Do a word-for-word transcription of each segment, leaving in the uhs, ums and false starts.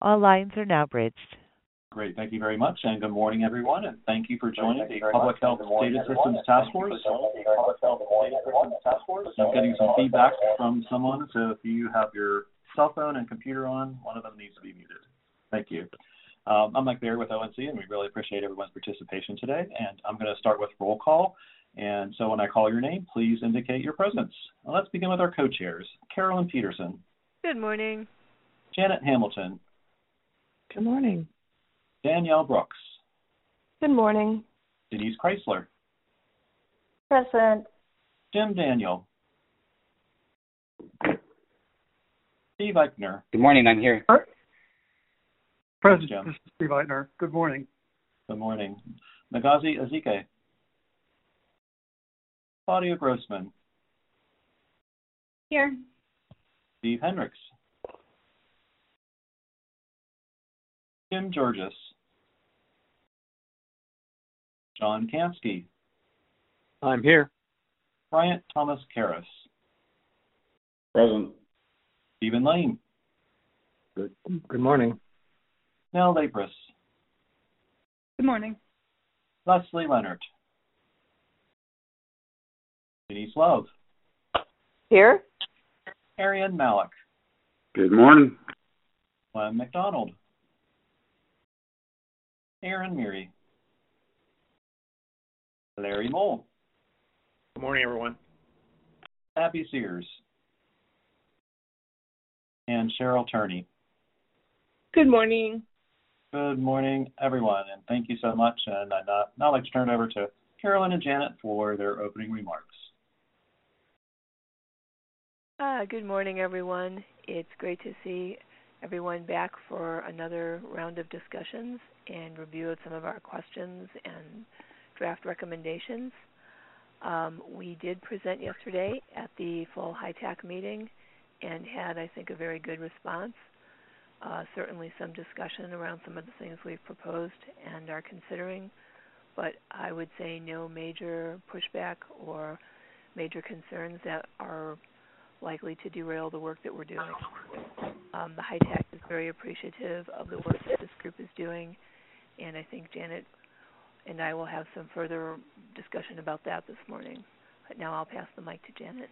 All lines are now bridged. Great. Thank you very much, and good morning, everyone, and thank you for joining the Public Health Data Systems Task Force. I'm getting some feedback from someone, so if you have your cell phone and computer on, one of them needs to be muted. Thank you. Um, I'm Mike Baird with O N C, and we really appreciate everyone's participation today, and I'm going to start with roll call. And so when I call your name, please indicate your presence. Now let's begin with our co-chairs. Carolyn Peterson. Good morning. Janet Hamilton. Good morning. Danielle Brooks. Good morning. Denise Chrysler. Present. Jim Daniel. Steve Eichner. Good morning, I'm here. Present, Jim. this is Steve Eitner. Good morning. Good morning. Nagazi Azike. Claudia Grossman. Here. Steve Hendricks. Jim Georges. John Kamsky. I'm here. Bryant Thomas Karras. Present. Stephen Lane. Good, good morning. Nell Lapris. Good morning. Leslie Leonard. Denise Love. Here. Arian Malik. Good morning. Glenn McDonald. Aaron Meary. Larry Mole. Good morning, everyone. Abby Sears. And Cheryl Turney. Good morning. Good morning, everyone, and thank you so much. And I'd uh, now like to turn it over to Carolyn and Janet for their opening remarks. Uh, good morning, everyone. It's great to see everyone back for another round of discussions and review of some of our questions and draft recommendations. Um, we did present yesterday at the full HITAC meeting and had, I think, a very good response. Uh, certainly some discussion around some of the things we've proposed and are considering, but I would say no major pushback or major concerns that are likely to derail the work that we're doing. Um, the HITAC is very appreciative of the work that this group is doing, and I think Janet and I will have some further discussion about that this morning. But now I'll pass the mic to Janet.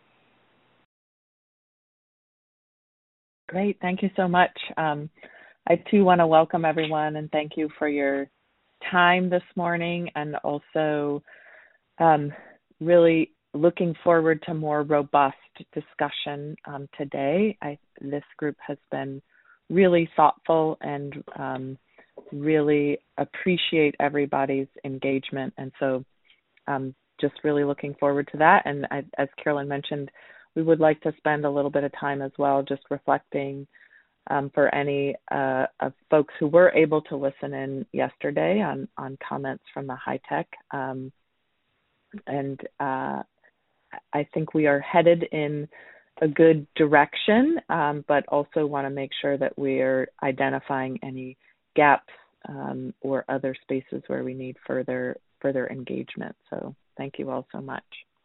Great. Thank you so much. Um, I, too, want to welcome everyone and thank you for your time this morning, and also um, really looking forward to more robust discussion um, today. I, this group has been really thoughtful and um, really appreciate everybody's engagement. And so um, just really looking forward to that. And I, as Carolyn mentioned, we would like to spend a little bit of time as well just reflecting um, for any uh, of folks who were able to listen in yesterday on, on comments from the HITAC. Um, and uh, I think we are headed in a good direction, um, but also want to make sure that we're identifying any gaps um, or other spaces where we need further further engagement. So thank you all so much.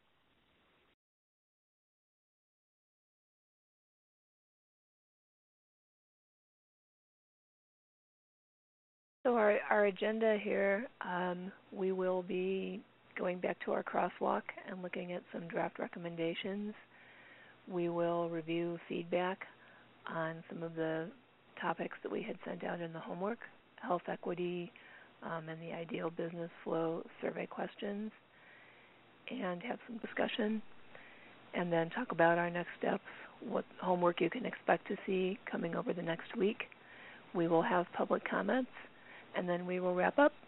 So our, our agenda here, um, we will be going back to our crosswalk and looking at some draft recommendations. We will review feedback on some of the topics that we had sent out in the homework, health equity, um, and the ideal business flow survey questions, and have some discussion, and then talk about our next steps, what homework you can expect to see coming over the next week. We will have public comments, and then we will wrap up.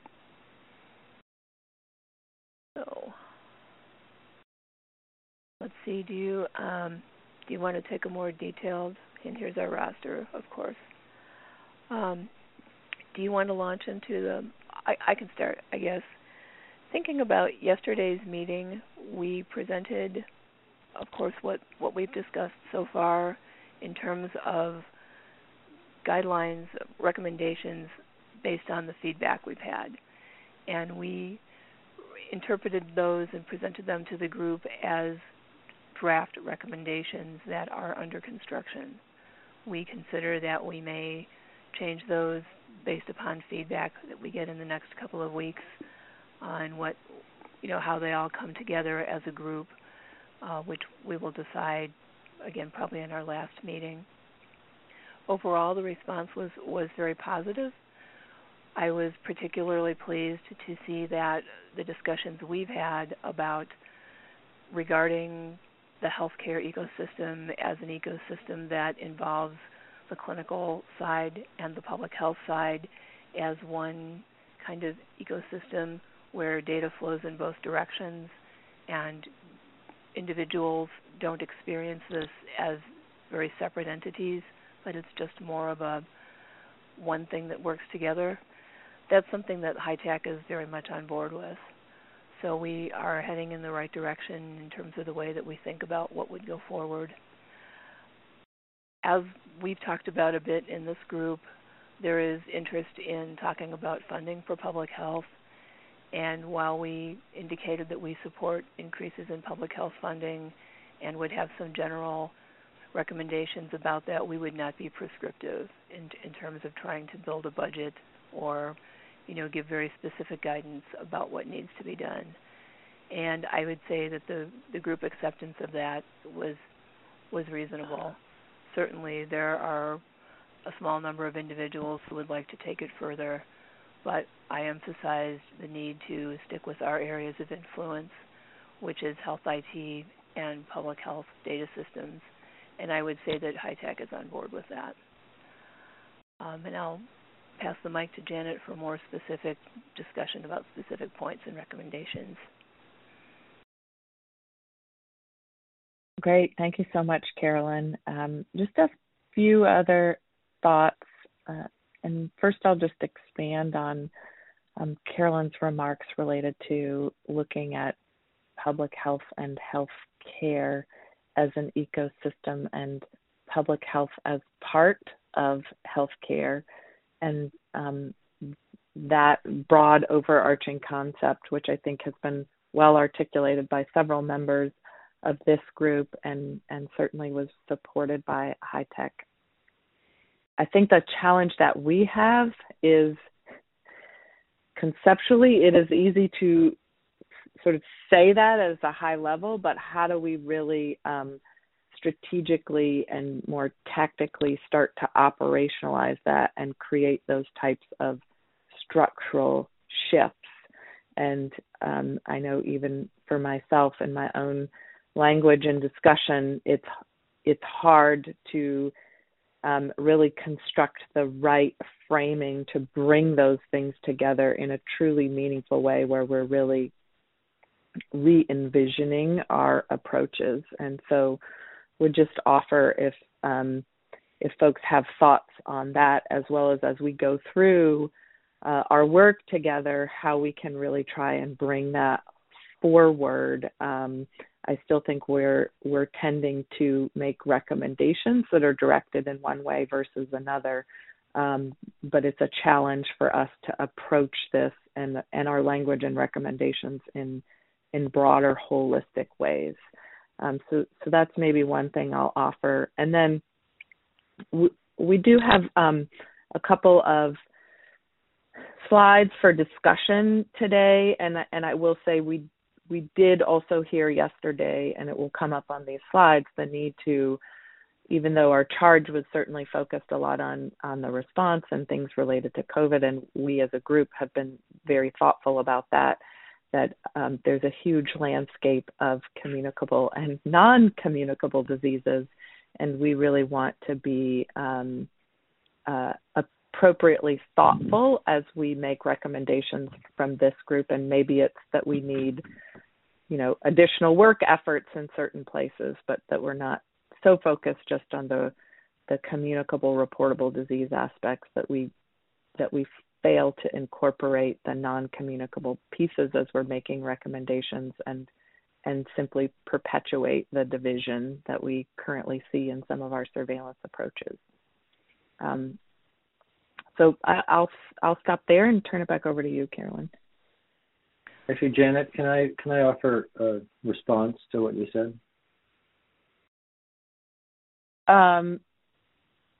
So let's see, do you um, do you want to take a more detailed, and here's our roster, of course. Um, do you want to launch into the, I, I can start, I guess. Thinking about yesterday's meeting, we presented, of course, what, what we've discussed so far in terms of guidelines, recommendations based on the feedback we've had. And we interpreted those and presented them to the group as draft recommendations that are under construction. We consider that we may change those based upon feedback that we get in the next couple of weeks on what, you know, how they all come together as a group, uh, which we will decide, again, probably in our last meeting. Overall, the response was, was very positive. I was particularly pleased to see that the discussions we've had about regarding the healthcare ecosystem as an ecosystem that involves the clinical side and the public health side as one kind of ecosystem where data flows in both directions, and individuals don't experience this as very separate entities, but it's just more of a one thing that works together. That's something that HITAC is very much on board with. So we are heading in the right direction in terms of the way that we think about what would go forward. As we've talked about a bit in this group, there is interest in talking about funding for public health. And while we indicated that we support increases in public health funding and would have some general recommendations about that, we would not be prescriptive in, in terms of trying to build a budget or, you know, give very specific guidance about what needs to be done. And I would say that the, the group acceptance of that was was reasonable. Certainly there are a small number of individuals who would like to take it further, but I emphasized the need to stick with our areas of influence, which is health I T and public health data systems, and I would say that HITAC is on board with that. Um, and I'll pass the mic to Janet for more specific discussion about specific points and recommendations. Great. Thank you so much, Carolyn. Um, just a few other thoughts. Uh, and first, I'll just expand on um, Carolyn's remarks related to looking at public health and health care as an ecosystem and public health as part of healthcare, and um, that broad overarching concept, which I think has been well articulated by several members of this group and, and certainly was supported by HITAC. I think the challenge that we have is conceptually it is easy to sort of say that as a high level, but how do we really um, strategically and more tactically start to operationalize that and create those types of structural shifts? And um, I know even for myself in my own language and discussion, it's it's hard to um, really construct the right framing to bring those things together in a truly meaningful way where we're really re-envisioning our approaches. And so would just offer if um, if folks have thoughts on that, as well as as we go through uh, our work together, how we can really try and bring that forward. Um, I still think we're we're tending to make recommendations that are directed in one way versus another, um, but it's a challenge for us to approach this and and our language and recommendations in in broader, holistic ways. Um, so so that's maybe one thing I'll offer, and then we, we do have um, a couple of slides for discussion today, and and I will say we. We did also hear yesterday, and it will come up on these slides, the need to, even though our charge was certainly focused a lot on, on the response and things related to COVID, and we as a group have been very thoughtful about that, that um, there's a huge landscape of communicable and non-communicable diseases, and we really want to be um, uh, appropriately thoughtful as we make recommendations from this group, and maybe it's that we need, you know, additional work efforts in certain places, but that we're not so focused just on the the communicable, reportable disease aspects that we that we fail to incorporate the non-communicable pieces as we're making recommendations, and and simply perpetuate the division that we currently see in some of our surveillance approaches. Um, So I, I'll I'll stop there and turn it back over to you, Carolyn. Actually, Janet, can I can I offer a response to what you said? Um,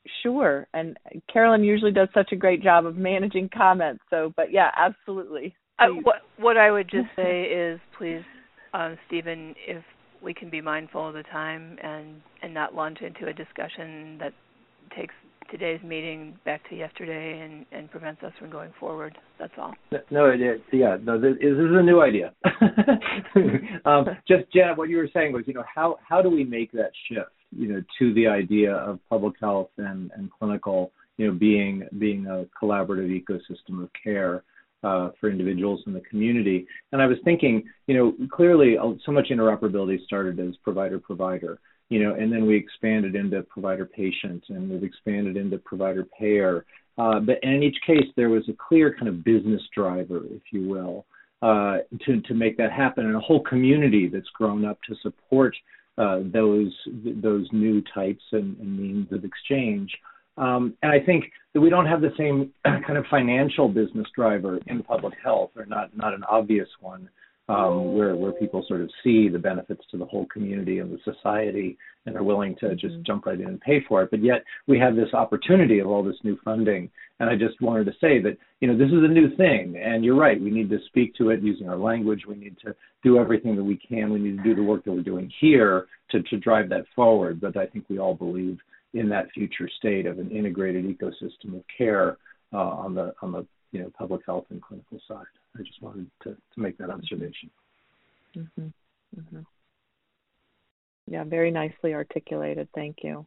sure. And Carolyn usually does such a great job of managing comments. So, but yeah, absolutely. Uh, what, what I would just say is, please, um, Stephen, if we can be mindful of the time and, and not launch into a discussion that takes today's meeting back to yesterday and, and prevents us from going forward. That's all. No, it, it, yeah, no, this, this is a new idea. um, just, Janet, what you were saying was, you know, how, how do we make that shift, you know, to the idea of public health and, and clinical, you know, being being a collaborative ecosystem of care uh, for individuals in the community? And I was thinking, you know, clearly so much interoperability started as provider-provider. You know, and then we expanded into provider-patient, and we've expanded into provider-payer. Uh, but in each case, there was a clear kind of business driver, if you will, uh, to to make that happen, and a whole community that's grown up to support uh, those those new types and, and means of exchange. Um, and I think that we don't have the same kind of financial business driver in public health, or not not an obvious one. Um, where, where people sort of see the benefits to the whole community and the society and are willing to just mm-hmm. jump right in and pay for it. But yet we have this opportunity of all this new funding. And I just wanted to say that, you know, this is a new thing. And you're right, we need to speak to it using our language. We need to do everything that we can. We need to do the work that we're doing here to, to drive that forward. But I think we all believe in that future state of an integrated ecosystem of care uh, on the on the you know public health and clinical side. I just wanted to, to make that observation. Mm-hmm. Mm-hmm. Yeah, very nicely articulated. Thank you.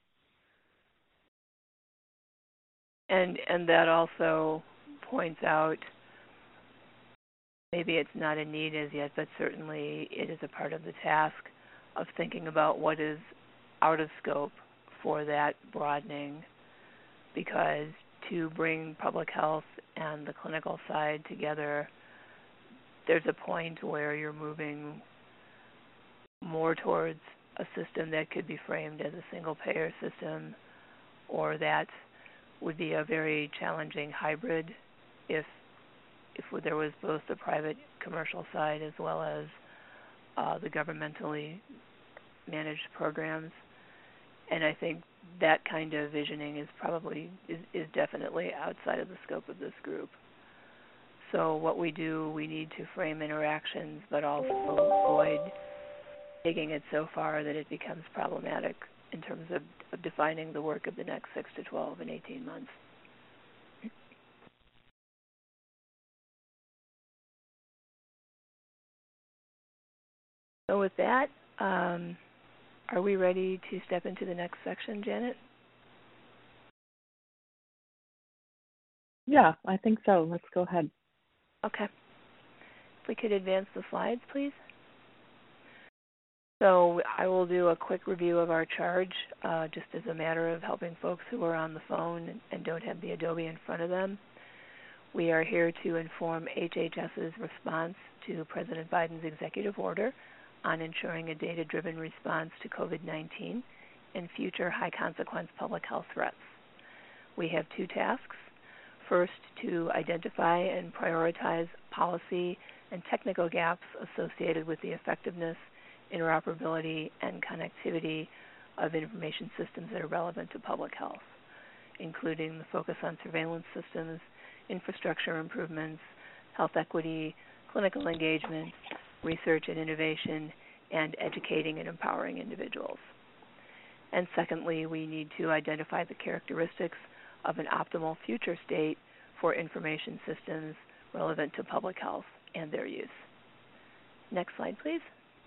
And and that also points out, maybe it's not a need as yet, but certainly it is a part of the task of thinking about what is out of scope for that broadening, because to bring public health and the clinical side together, there's a point where you're moving more towards a system that could be framed as a single payer system, or that would be a very challenging hybrid if if there was both the private commercial side as well as uh, the governmentally managed programs. And I think that kind of visioning is probably is, is definitely outside of the scope of this group. So what we do, we need to frame interactions, but also avoid taking it so far that it becomes problematic in terms of, of defining the work of the next six to twelve and eighteen months. So with that, um, are we ready to step into the next section, Janet? Yeah, I think so. Let's go ahead. Okay. If we could advance the slides, please. So I will do a quick review of our charge, uh, just as a matter of helping folks who are on the phone and don't have the Adobe in front of them. We are here to inform H H S's response to President Biden's executive order on ensuring a data-driven response to COVID nineteen and future high-consequence public health threats. We have two tasks. First, to identify and prioritize policy and technical gaps associated with the effectiveness, interoperability, and connectivity of information systems that are relevant to public health, including the focus on surveillance systems, infrastructure improvements, health equity, clinical engagement, research and innovation, and educating and empowering individuals. And secondly, we need to identify the characteristics of an optimal future state for information systems relevant to public health and their use. Next slide, please.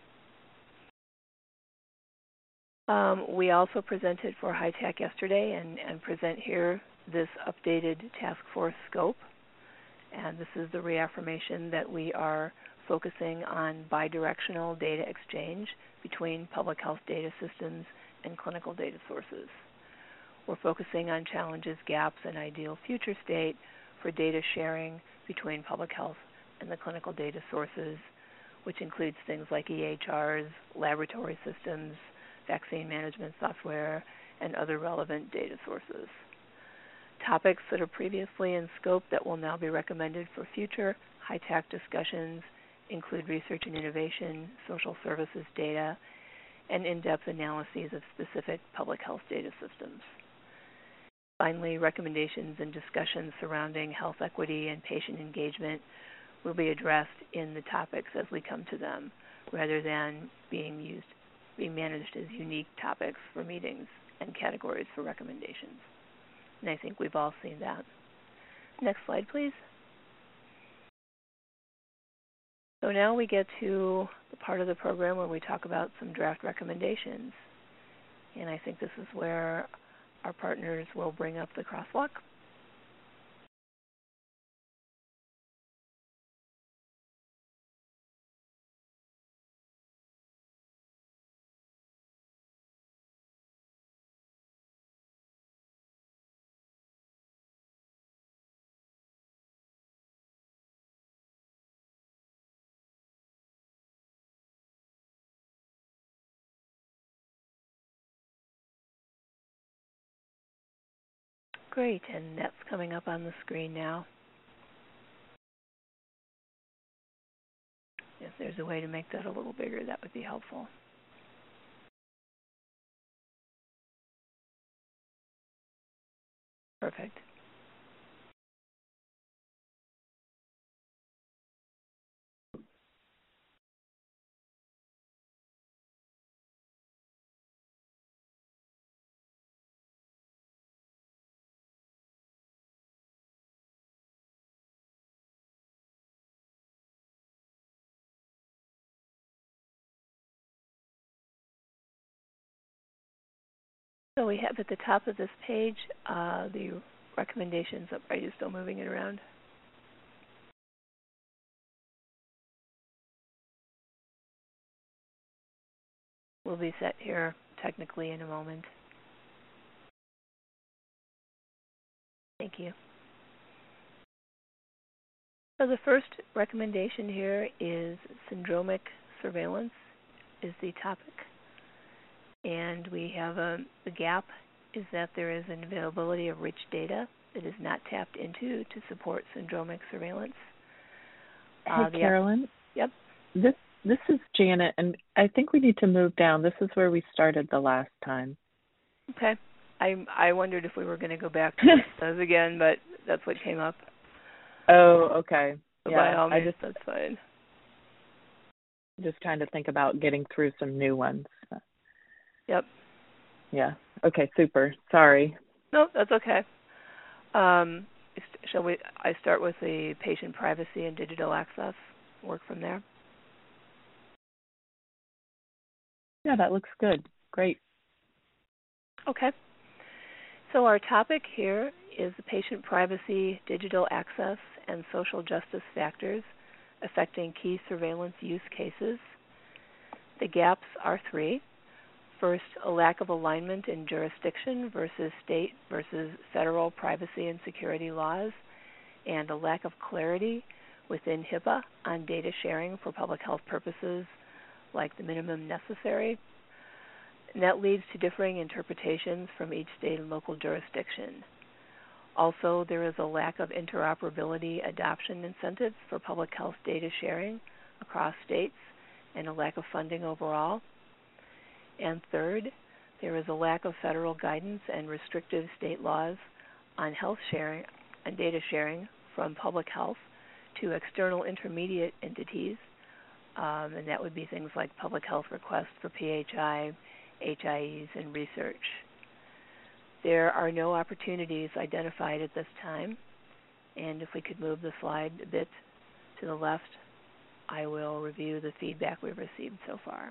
Um, we also presented for HITAC yesterday and, and present here this updated task force scope. And this is the reaffirmation that we are focusing on bidirectional data exchange between public health data systems and clinical data sources. We're focusing on challenges, gaps, and ideal future state for data sharing between public health and the clinical data sources, which includes things like E H Rs, laboratory systems, vaccine management software, and other relevant data sources. Topics that are previously in scope that will now be recommended for future HITAC discussions include research and innovation, social services data, and in-depth analyses of specific public health data systems. Finally, recommendations and discussions surrounding health equity and patient engagement will be addressed in the topics as we come to them, rather than being used, being managed as unique topics for meetings and categories for recommendations. And I think we've all seen that. Next slide, please. So now we get to the part of the program where we talk about some draft recommendations. And I think this is where our partners will bring up the crosswalk. Great, and that's coming up on the screen now. If there's a way to make that a little bigger, that would be helpful. Perfect. So we have at the top of this page uh, the recommendations. Are you still moving it around? Will be set here technically in a moment. Thank you. So the first recommendation here is syndromic surveillance is the topic. And we have a, the gap is that there is an availability of rich data that is not tapped into to support syndromic surveillance. Hey, uh, Carolyn. Yep. This this is Janet, and I think we need to move down. This is where we started the last time. Okay. I I wondered if we were going to go back to those again, but that's what came up. Oh, okay. So yeah, by all means, I just that's fine. Just trying to think about getting through some new ones. Yep. Yeah. Okay, super. Sorry. No, that's okay. Um, shall we? I start with the patient privacy and digital access. Work from there. Yeah, that looks good. Great. Okay. So our topic here is the patient privacy, digital access, and social justice factors affecting key surveillance use cases. The gaps are three. First, a lack of alignment in jurisdiction versus state versus federal privacy and security laws, and a lack of clarity within HIPAA on data sharing for public health purposes like the minimum necessary. And that leads to differing interpretations from each state and local jurisdiction. Also, there is a lack of interoperability adoption incentives for public health data sharing across states and a lack of funding overall. And third, there is a lack of federal guidance and restrictive state laws on health sharing and data sharing from public health to external intermediate entities, um, and that would be things like public health requests for P H I, H I Es, and research. There are no opportunities identified at this time, and if we could move the slide a bit to the left, I will review the feedback we've received so far.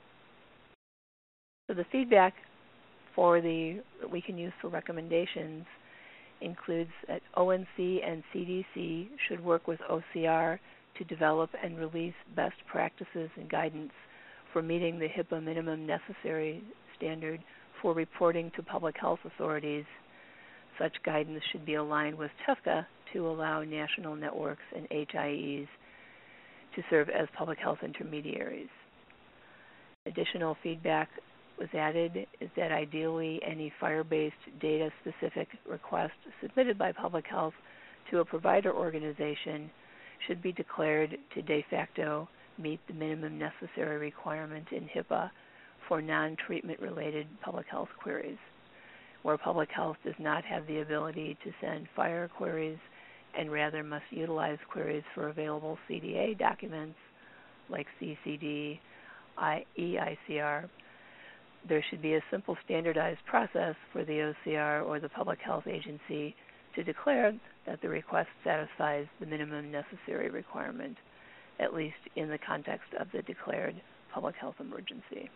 So the feedback for the that we can use for recommendations includes that O N C and C D C should work with O C R to develop and release best practices and guidance for meeting the HIPAA minimum necessary standard for reporting to public health authorities. Such guidance should be aligned with TEFCA to allow national networks and H I Es to serve as public health intermediaries. Additional feedback was added is that ideally any FHIR-based data-specific request submitted by public health to a provider organization should be declared to de facto meet the minimum necessary requirement in HIPAA for non-treatment related public health queries. where public health does not have the ability to send FHIR queries and rather must utilize queries for available C D A documents like C C D, E I C R. There should be a simple standardized process for the O C R or the public health agency to declare that the request satisfies the minimum necessary requirement, at least in the context of the declared public health emergency.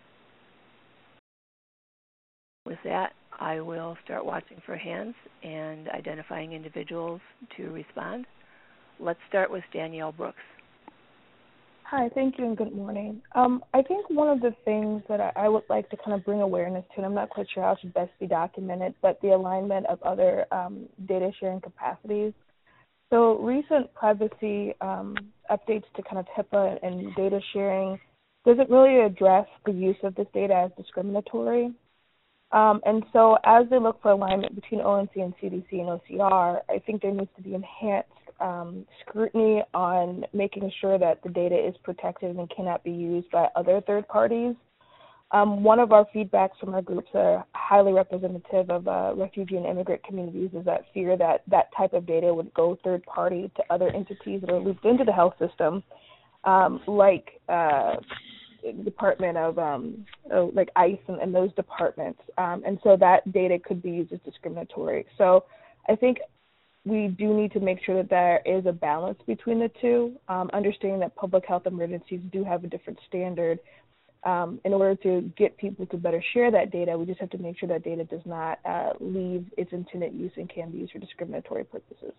With that, I will start watching for hands and identifying individuals to respond. Let's start with Danielle Brooks. Hi, thank you and good morning. Um, I think one of the things that I, I would like to kind of bring awareness to, and I'm not quite sure how it should best be documented, but the alignment of other um, data sharing capacities. So recent privacy um, updates to kind of HIPAA and data sharing doesn't really address the use of this data as discriminatory. Um, and so as they look for alignment between O N C and C D C and O C R, I think there needs to be enhanced um, scrutiny on making sure that the data is protected and cannot be used by other third parties. Um, one of our feedbacks from our groups that are highly representative of uh, refugee and immigrant communities is that fear that that type of data would go third party to other entities that are looped into the health system, um, like uh, Department of um, oh, like ICE and, and those departments, um, and so that data could be used as discriminatory. So I think we do need to make sure that there is a balance between the two, um, understanding that public health emergencies do have a different standard. Um, in order to get people to better share that data, we just have to make sure that data does not uh, leave its intended use and can be used for discriminatory purposes.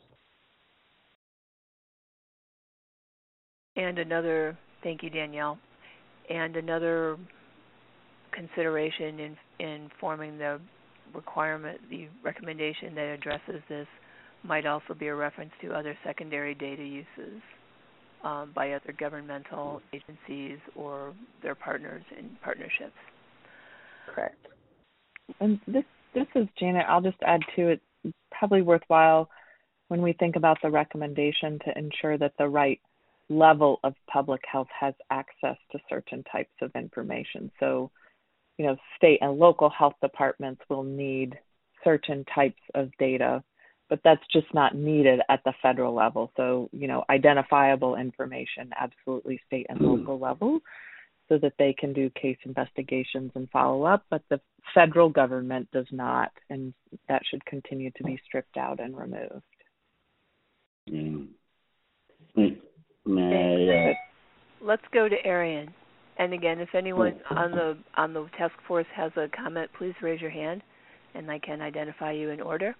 And another, thank you, Danielle. And another consideration in in forming the requirement, the recommendation that addresses this might also be a reference to other secondary data uses um, by other governmental agencies or their partners in partnerships. Correct. And this this is Janet. I'll just add to it. It's probably worthwhile when we think about the recommendation to ensure that the right level of public health has access to certain types of information. So, you know, state and local health departments will need certain types of data, but that's just not needed at the federal level. So, you know, identifiable information, absolutely state and local level, so that they can do case investigations and follow up, but the federal government does not, and that should continue to be stripped out and removed. Mm. Okay. Let's go to Arian. And again, if anyone on the on the task force has a comment, please raise your hand, and I can identify you in order.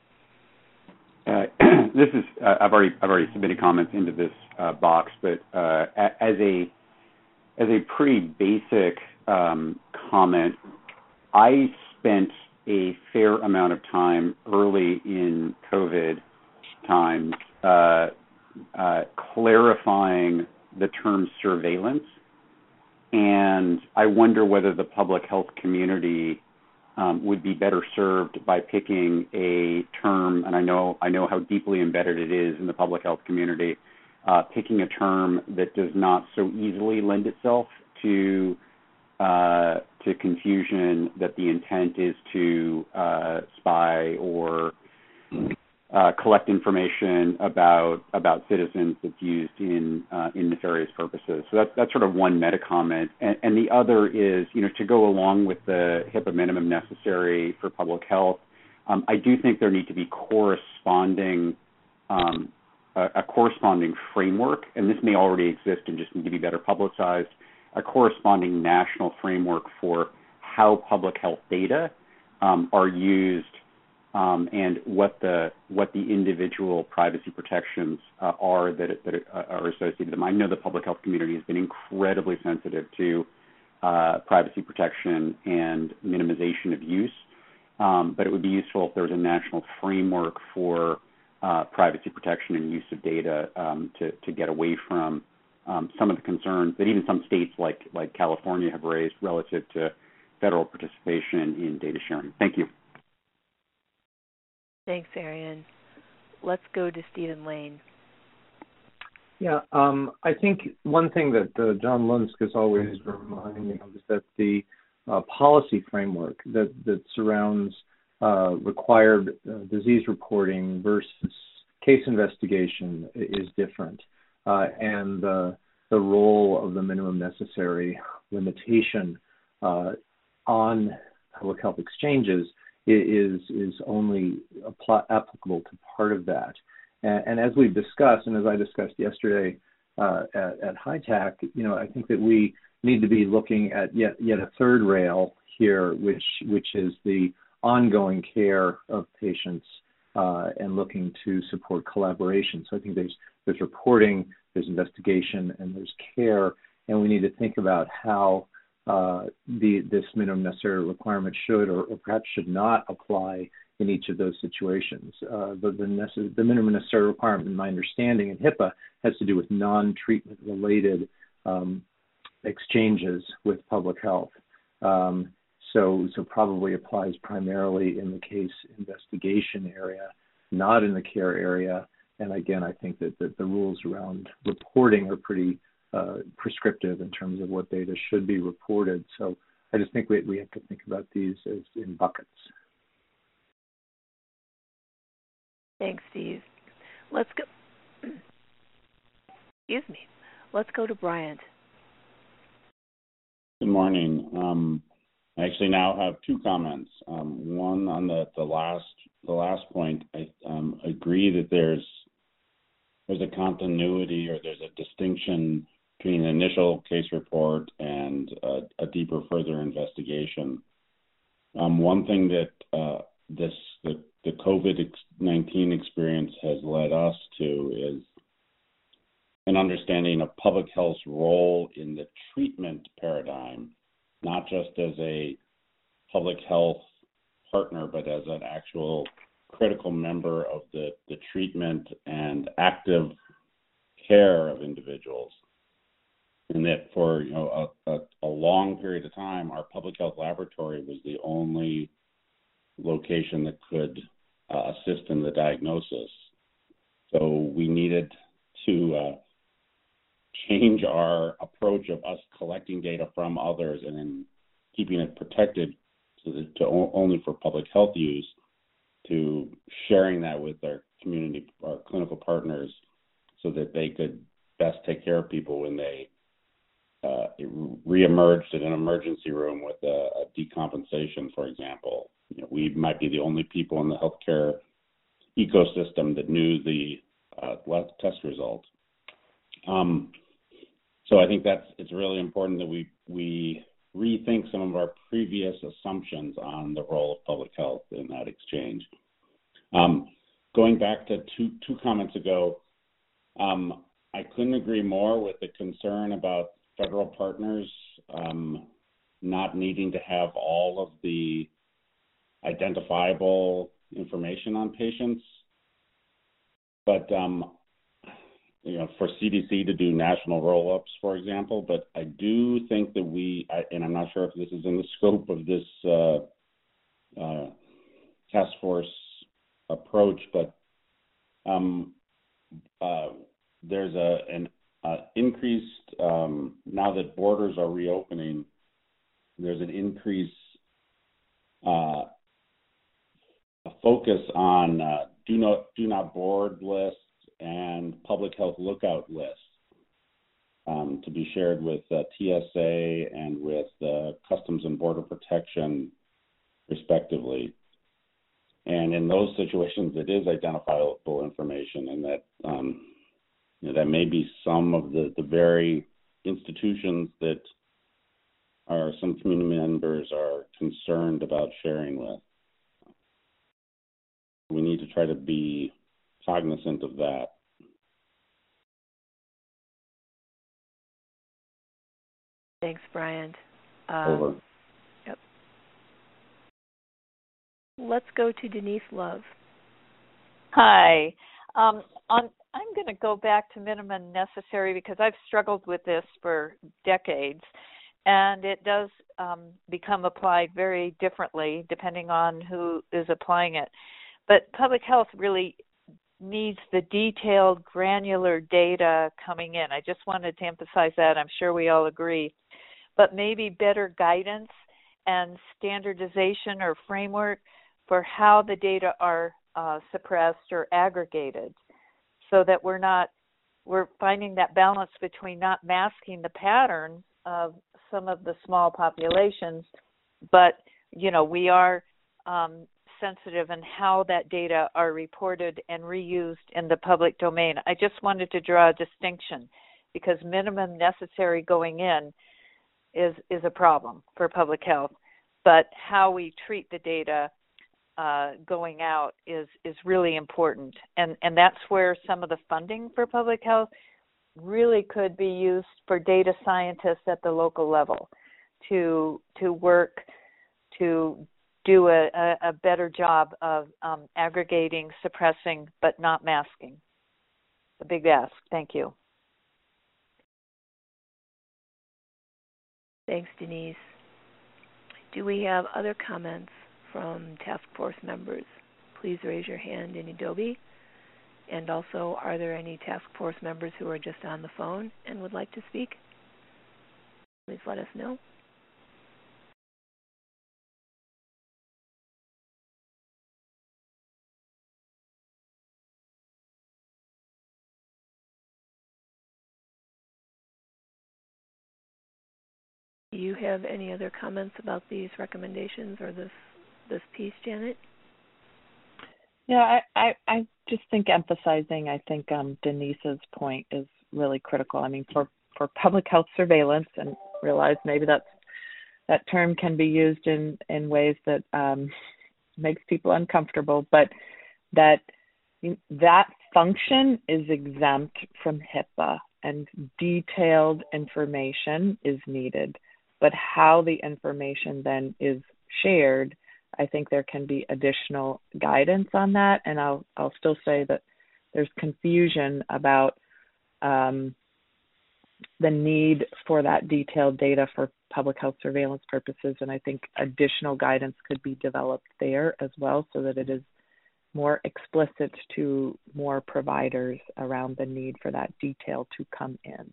Uh, this is uh, I've already I've already submitted comments into this uh, box, but uh, as a as a pretty basic um, comment, I spent a fair amount of time early in COVID times uh, uh, clarifying the term surveillance, and I wonder whether the public health community um, would be better served by picking a term, and I know I know how deeply embedded it is in the public health community, uh, picking a term that does not so easily lend itself to uh, to confusion that the intent is to uh, spy or uh, collect information about about citizens that's used in uh, in nefarious purposes. So that's that's sort of one meta comment, and, and the other is, you know, to go along with the HIPAA minimum necessary for public health. Um, I do think there need to be corresponding um, a, a corresponding framework, and this may already exist and just need to be better publicized. A corresponding national framework for how public health data um, are used. Um, and what the what the individual privacy protections uh, are that that are associated with them. I know the public health community has been incredibly sensitive to uh, privacy protection and minimization of use, um, but it would be useful if there was a national framework for uh, privacy protection and use of data um, to to get away from um, some of the concerns that even some states like like California have raised relative to federal participation in data sharing. Thank you. Thanks, Arian. Let's go to Stephen Lane. Yeah, um, I think one thing that uh, John Lunsk is always reminding me of is that the uh, policy framework that, that surrounds uh, required uh, disease reporting versus case investigation is different, uh, and the the role of the minimum necessary limitation uh, on public health exchanges is is only appl- applicable to part of that. And, and as we've discussed, and as I discussed yesterday uh, at, at HITAC, you know, I think that we need to be looking at yet yet a third rail here, which which is the ongoing care of patients uh, and looking to support collaboration. So I think there's there's reporting, there's investigation, and there's care, and we need to think about how uh, the this minimum necessary requirement should or, or perhaps should not apply in each of those situations. Uh, the, the, necess- the minimum necessary requirement, in my understanding, in HIPAA has to do with non-treatment related um, exchanges with public health. Um, so, so probably applies primarily in the case investigation area, not in the care area. And again, I think that, that the rules around reporting are pretty uh, prescriptive in terms of what data should be reported. So I just think we, we have to think about these as in buckets. Thanks, Steve. Let's go. Excuse me. Let's go to Bryant. Good morning. Um, I actually now have two comments. Um, one on the, the last the last point. I um, agree that there's there's a continuity or there's a distinction between an initial case report and a, a deeper, further investigation. Um, one thing that uh, this the, the COVID nineteen experience has led us to is an understanding of public health's role in the treatment paradigm, not just as a public health partner, but as an actual critical member of the, the treatment and active care of individuals. And that for you know a, a, a long period of time, our public health laboratory was the only location that could uh, assist in the diagnosis. So we needed to uh, change our approach of us collecting data from others and then keeping it protected to, the, to o- only for public health use, to sharing that with our community, our clinical partners, so that they could best take care of people when they uh, reemerged in an emergency room with a, a decompensation, for example. You know, we might be the only people in the healthcare ecosystem that knew the uh, test result. Um, so I think that's it's really important that we we rethink some of our previous assumptions on the role of public health in that exchange. Um, going back to two two comments ago, um, I couldn't agree more with the concern about federal partners um, not needing to have all of the identifiable information on patients. But um, you know, for C D C to do national roll-ups, for example, but I do think that we, I, and I'm not sure if this is in the scope of this uh, uh, task force approach, but um, uh, there's a, an uh, increased, um, now that borders are reopening, there's an increase, uh, a focus on uh, do not do not board lists and public health lookout lists um, to be shared with uh, T S A and with uh, Customs and Border Protection, respectively. And in those situations, it is identifiable information, and that um, you know, that may be some of the, the very institutions that our some community members are concerned about sharing with. We need to try to be cognizant of that. Thanks, Bryant. Um, Over. Yep. Let's go to Denise Love. Hi. Um, on, I'm going to go back to minimum necessary because I've struggled with this for decades, and it does um, become applied very differently depending on who is applying it. But public health really needs the detailed, granular data coming in. I just wanted to emphasize that. I'm sure we all agree. But maybe better guidance and standardization or framework for how the data are uh, suppressed or aggregated, so that we're not we're finding that balance between not masking the patterns of some of the small populations, but you know we are um, sensitive in how that data are reported and reused in the public domain. I just wanted to draw a distinction because minimum necessary going in is is a problem for public health, but how we treat the data uh, going out is is really important, and and that's where some of the funding for public health really could be used for data scientists at the local level to to work to do a, a, a better job of um, aggregating, suppressing, but not masking. A big ask. Thank you. Thanks, Denise. Do we have other comments from task force members? Please raise your hand in Adobe. And also, are there any task force members who are just on the phone and would like to speak? Please let us know. Do you have any other comments about these recommendations or this this piece, Janet? Yeah, I, I, I just think emphasizing, I think um, Denise's point is really critical. I mean, for, for public health surveillance, and realize maybe that's, that term can be used in, in ways that um, makes people uncomfortable, but that that function is exempt from HIPAA and detailed information is needed. But how the information then is shared, I think there can be additional guidance on that. And I'll I'll still say that there's confusion about um, the need for that detailed data for public health surveillance purposes. And I think additional guidance could be developed there as well, so that it is more explicit to more providers around the need for that detail to come in.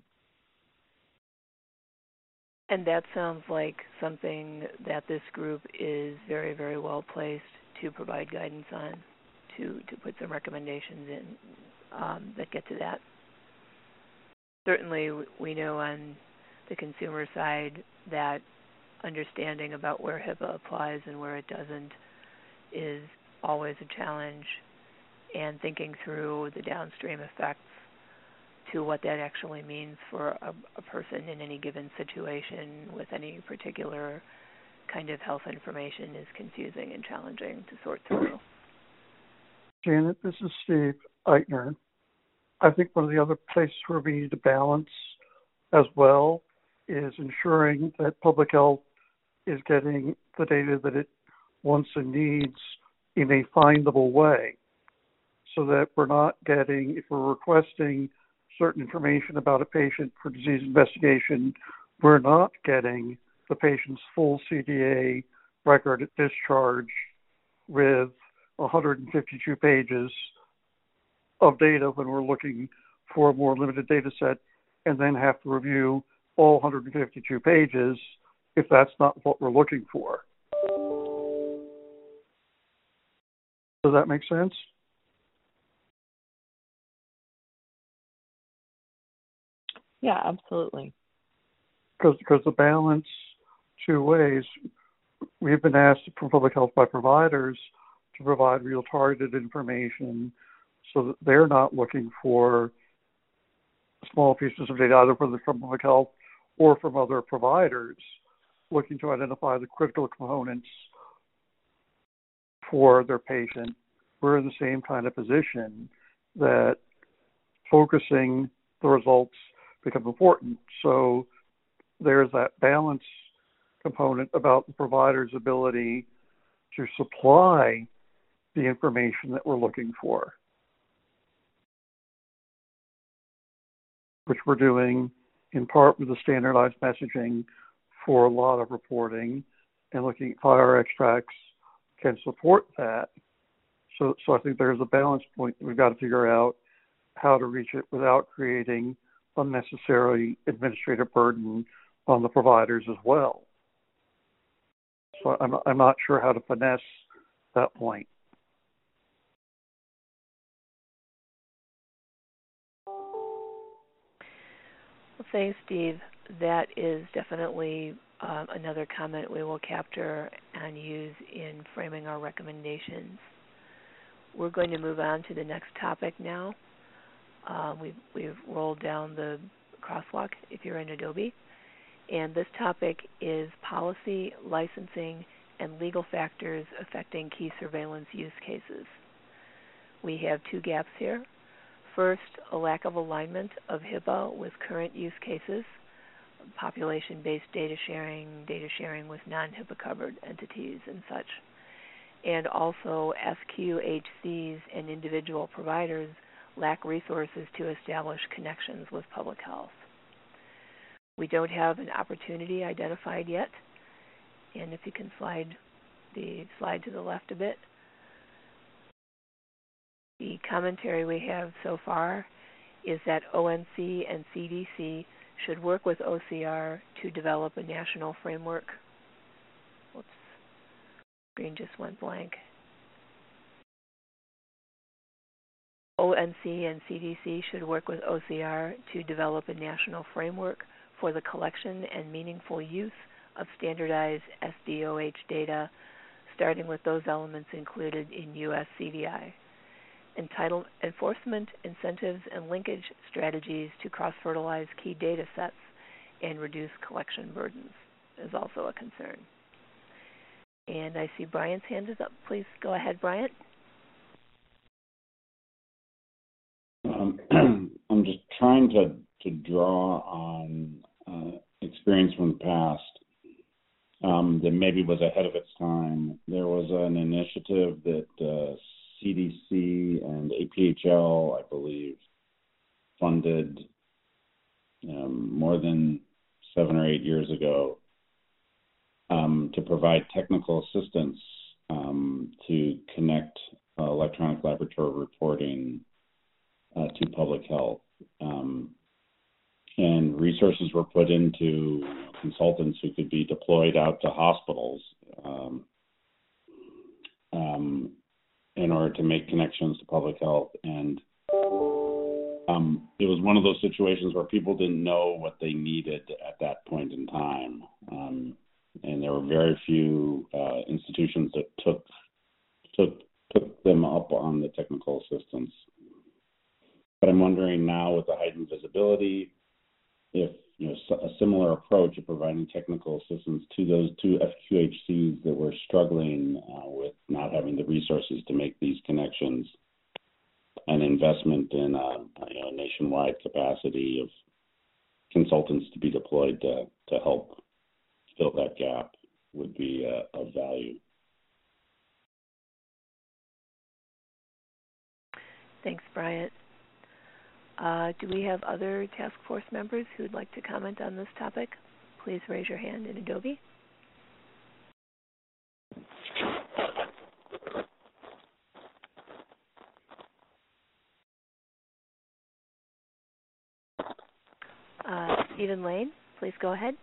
And that sounds like something that this group is very, very well placed to provide guidance on, to, to put some recommendations in um, that get to that. Certainly, we know on the consumer side that understanding about where HIPAA applies and where it doesn't is always a challenge, and thinking through the downstream effects to what that actually means for a, a person in any given situation with any particular kind of health information is confusing and challenging to sort through. Janet, this is Steve Eitner. I think one of the other places where we need to balance as well is ensuring that public health is getting the data that it wants and needs in a findable way, so that we're not getting, if we're requesting certain information about a patient for disease investigation, we're not getting the patient's full C D A record at discharge with one hundred fifty-two pages of data when we're looking for a more limited data set, and then have to review all one hundred fifty-two pages if that's not what we're looking for. Does that make sense? Yeah, absolutely. Because because the balance two ways, we've been asked from public health by providers to provide real targeted information so that they're not looking for small pieces of data either from the from public health or from other providers, looking to identify the critical components for their patient. We're in the same kind of position that focusing the results become important. So there's that balance component about the provider's ability to supply the information that we're looking for, which we're doing in part with the standardized messaging for a lot of reporting, and looking at fire extracts can support that. So, so I think there's a balance point that we've got to figure out how to reach it without creating unnecessary administrative burden on the providers as well. So I'm, I'm not sure how to finesse that point. Well, thanks, Steve. That is definitely um, another comment we will capture and use in framing our recommendations. We're going to move on to the next topic now. Uh, we've, we've rolled down the crosswalk if you're in Adobe. And this topic is policy, licensing, and legal factors affecting key surveillance use cases. We have two gaps here. First, a lack of alignment of HIPAA with current use cases, population-based data sharing, data sharing with non-HIPAA covered entities and such. And also S Q H Cs and individual providers lack resources to establish connections with public health. We don't have an opportunity identified yet. And if you can slide the slide to the left a bit. The commentary we have so far is that O N C and C D C should work with O C R to develop a national framework. Whoops, screen just went blank. O N C and C D C should work with O C R to develop a national framework for the collection and meaningful use of standardized S D O H data, starting with those elements included in U S C D I. Entitled enforcement, incentives, and linkage strategies to cross-fertilize key data sets and reduce collection burdens is also a concern. And I see Brian's hand is up. Please go ahead, Brian. Um, I'm just trying to, to draw on uh, experience from the past um, that maybe was ahead of its time. There was an initiative that uh, C D C and A P H L, I believe, funded um, more than seven or eight years ago um, to provide technical assistance um, to connect uh, electronic laboratory reporting uh, to public health. Um, and resources were put into you know, consultants who could be deployed out to hospitals um, um, in order to make connections to public health. And um, it was one of those situations where people didn't know what they needed at that point in time. Um, and there were very few uh, institutions that took, took, took them up on the technical assistance. But I'm wondering now with the heightened visibility, if you know a similar approach of providing technical assistance to those two F Q H Cs that were struggling uh, with not having the resources to make these connections, and investment in a you know, nationwide capacity of consultants to be deployed to, to help fill that gap would be uh, of value. Thanks, Bryant. Uh, do we have other task force members who would like to comment on this topic? Please raise your hand in Adobe. Uh, Stephen Lane, please go ahead.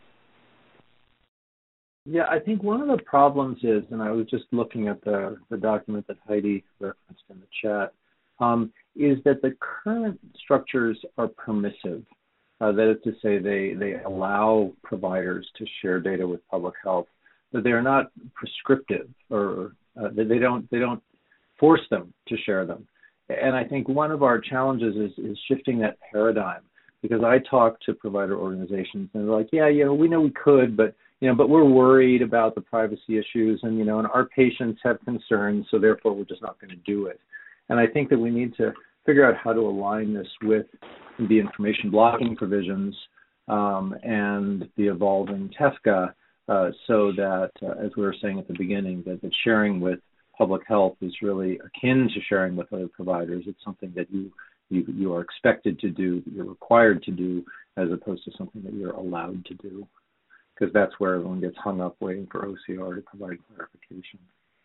Yeah, I think one of the problems is, and I was just looking at the, the document that Heidi referenced in the chat, um, is that the current structures are permissive. Uh, that is to say, they, they allow providers to share data with public health, but they are not prescriptive, or uh, they don't they don't force them to share them. And I think one of our challenges is, is shifting that paradigm, because I talk to provider organizations and they're like, yeah, you know, we know we could, but you know, but we're worried about the privacy issues, and you know, and our patients have concerns, so therefore we're just not going to do it. And I think that we need to figure out how to align this with the information blocking provisions um, and the evolving TEFCA, uh, so that, uh, as we were saying at the beginning, that, that sharing with public health is really akin to sharing with other providers. It's something that you, you, you are expected to do, that you're required to do, as opposed to something that you're allowed to do, because that's where everyone gets hung up waiting for O C R to provide clarification.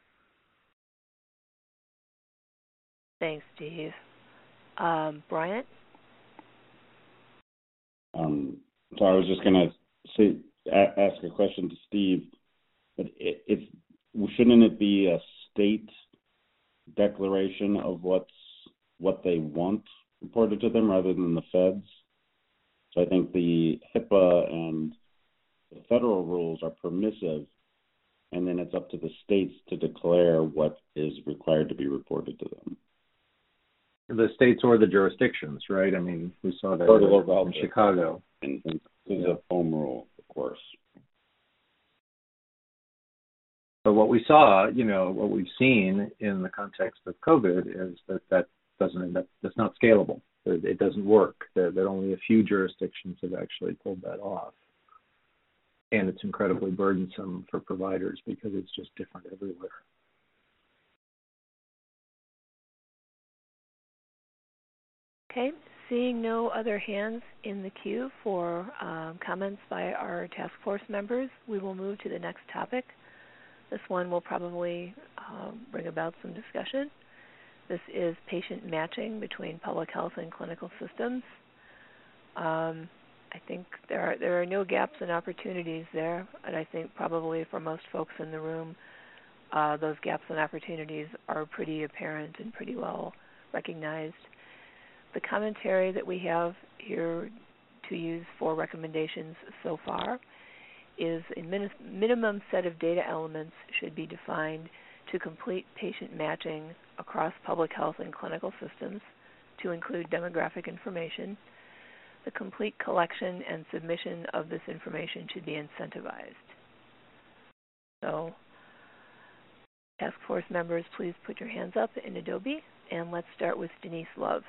Thanks, Steve. Um, Bryant? Um, so I was just going to say, a- ask a question to Steve, but it, it's, shouldn't it be a state declaration of what's what they want reported to them rather than the feds. So I think the HIPAA and the federal rules are permissive, and then it's up to the states to declare what is required to be reported to them. The states or the jurisdictions, right? I mean, we saw that or the in, local in Chicago. And, and this is yeah. a home rule, of course. But what we saw, you know, what we've seen in the context of COVID is that that doesn't end up, that's not scalable. It, it doesn't work. That, that only a few jurisdictions have actually pulled that off. And it's incredibly burdensome for providers because it's just different everywhere. Okay, seeing no other hands in the queue for um, comments by our task force members, we will move to the next topic. This one will probably um, bring about some discussion. This is patient matching between public health and clinical systems. Um, I think there are there are no gaps and opportunities there, and I think probably for most folks in the room, uh, those gaps and opportunities are pretty apparent and pretty well recognized. The commentary that we have here to use for recommendations so far is a min- minimum set of data elements should be defined to complete patient matching across public health and clinical systems to include demographic information. The complete collection and submission of this information should be incentivized. So, task force members, please put your hands up in Adobe, and let's start with Denise Love.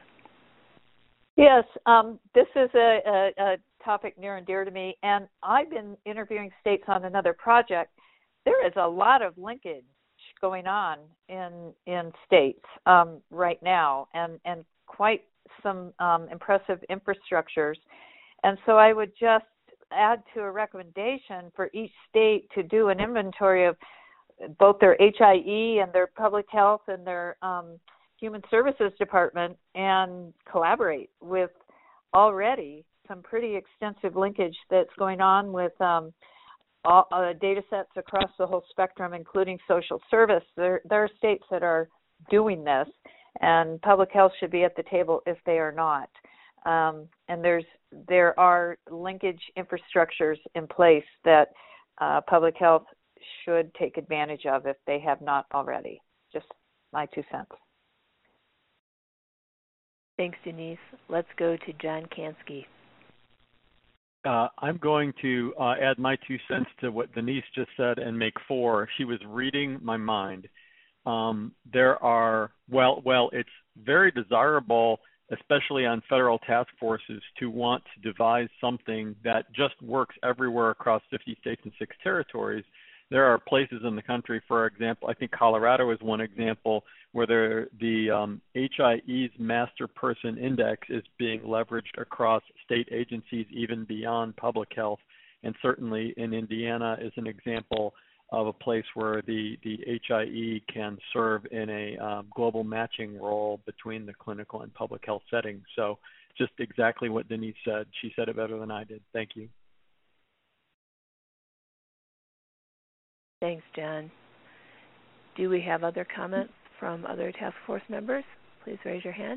Yes, um, this is a, a, a topic near and dear to me, and I've been interviewing states on another project. There is a lot of linkage going on in in states um, right now, and, and quite some um, impressive infrastructures. And so I would just add to a recommendation for each state to do an inventory of both their H I E and their public health and their um, Human Services Department and collaborate with already some pretty extensive linkage that's going on with um, all, uh, data sets across the whole spectrum, including social service. There, there are states that are doing this, and public health should be at the table if they are not. Um, and there's there are linkage infrastructures in place that uh, public health should take advantage of if they have not already. Just my two cents. Thanks, Denise. Let's go to John Kansky. Uh, I'm going to uh, add my two cents to what Denise just said and make four. She was reading my mind. Um, there are, well, well, it's very desirable, especially on federal task forces, to want to devise something that just works everywhere across fifty states and six territories. There are places in the country, for example, I think Colorado is one example, where there, the um, H I E's Master Person Index is being leveraged across state agencies, even beyond public health. And certainly in Indiana is an example of a place where the, the H I E can serve in a um, global matching role between the clinical and public health settings. So just exactly what Denise said. She said it better than I did. Thank you. Thanks, John. Do we have other comments from other task force members? Please raise your hand.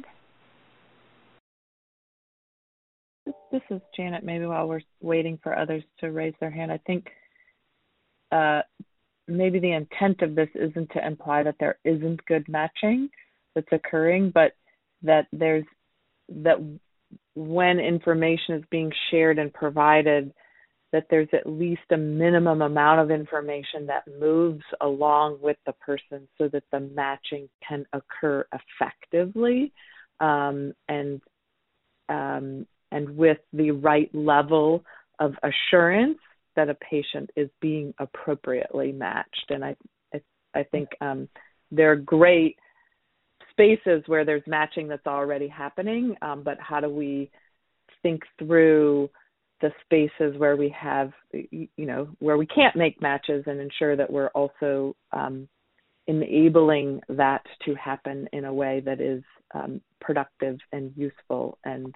This is Janet. Maybe while we're waiting for others to raise their hand, I think uh, maybe the intent of this isn't to imply that there isn't good matching that's occurring, but that there's that when information is being shared and provided, that there's at least a minimum amount of information that moves along with the person so that the matching can occur effectively um, and um, and with the right level of assurance that a patient is being appropriately matched. And I I, I think um, there are great spaces where there's matching that's already happening, um, but how do we think through the spaces where we have, you know, where we can't make matches and ensure that we're also um, enabling that to happen in a way that is um, productive and useful. And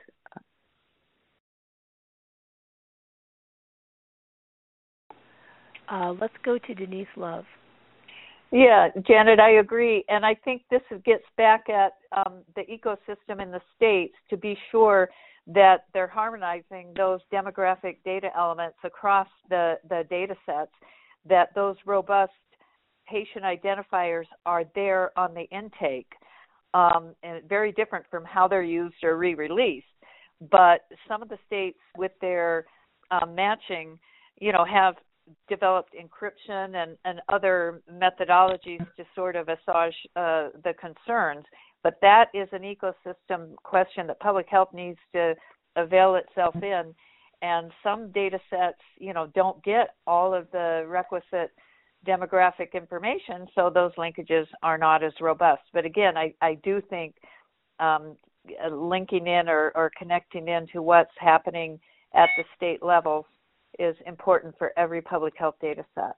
uh, let's go to Denise Love. Yeah, Janet, I agree. And I think this gets back at um, the ecosystem in the states to be sure that they're harmonizing those demographic data elements across the, the data sets, that those robust patient identifiers are there on the intake, um, and very different from how they're used or re-released. But some of the states with their um, matching, you know, have developed encryption and, and other methodologies to sort of assuage uh, the concerns. But that is an ecosystem question that public health needs to avail itself in. And some data sets, you know, don't get all of the requisite demographic information, so those linkages are not as robust. But again, I, I do think um, linking in or, or connecting in to what's happening at the state level is important for every public health data set.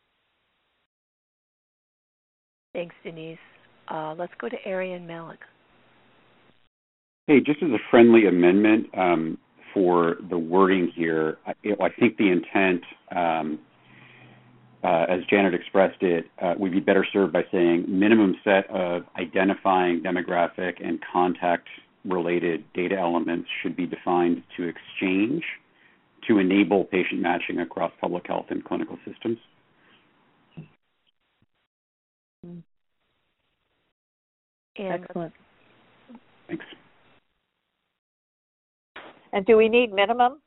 Thanks, Denise. Uh, let's go to Arian Malik. Hey, just as a friendly amendment um, for the wording here, I, I think the intent, um, uh, as Janet expressed it, uh, would be better served by saying minimum set of identifying demographic and contact-related data elements should be defined to exchange to enable patient matching across public health and clinical systems. And Excellent. Thanks. And do we need minimum?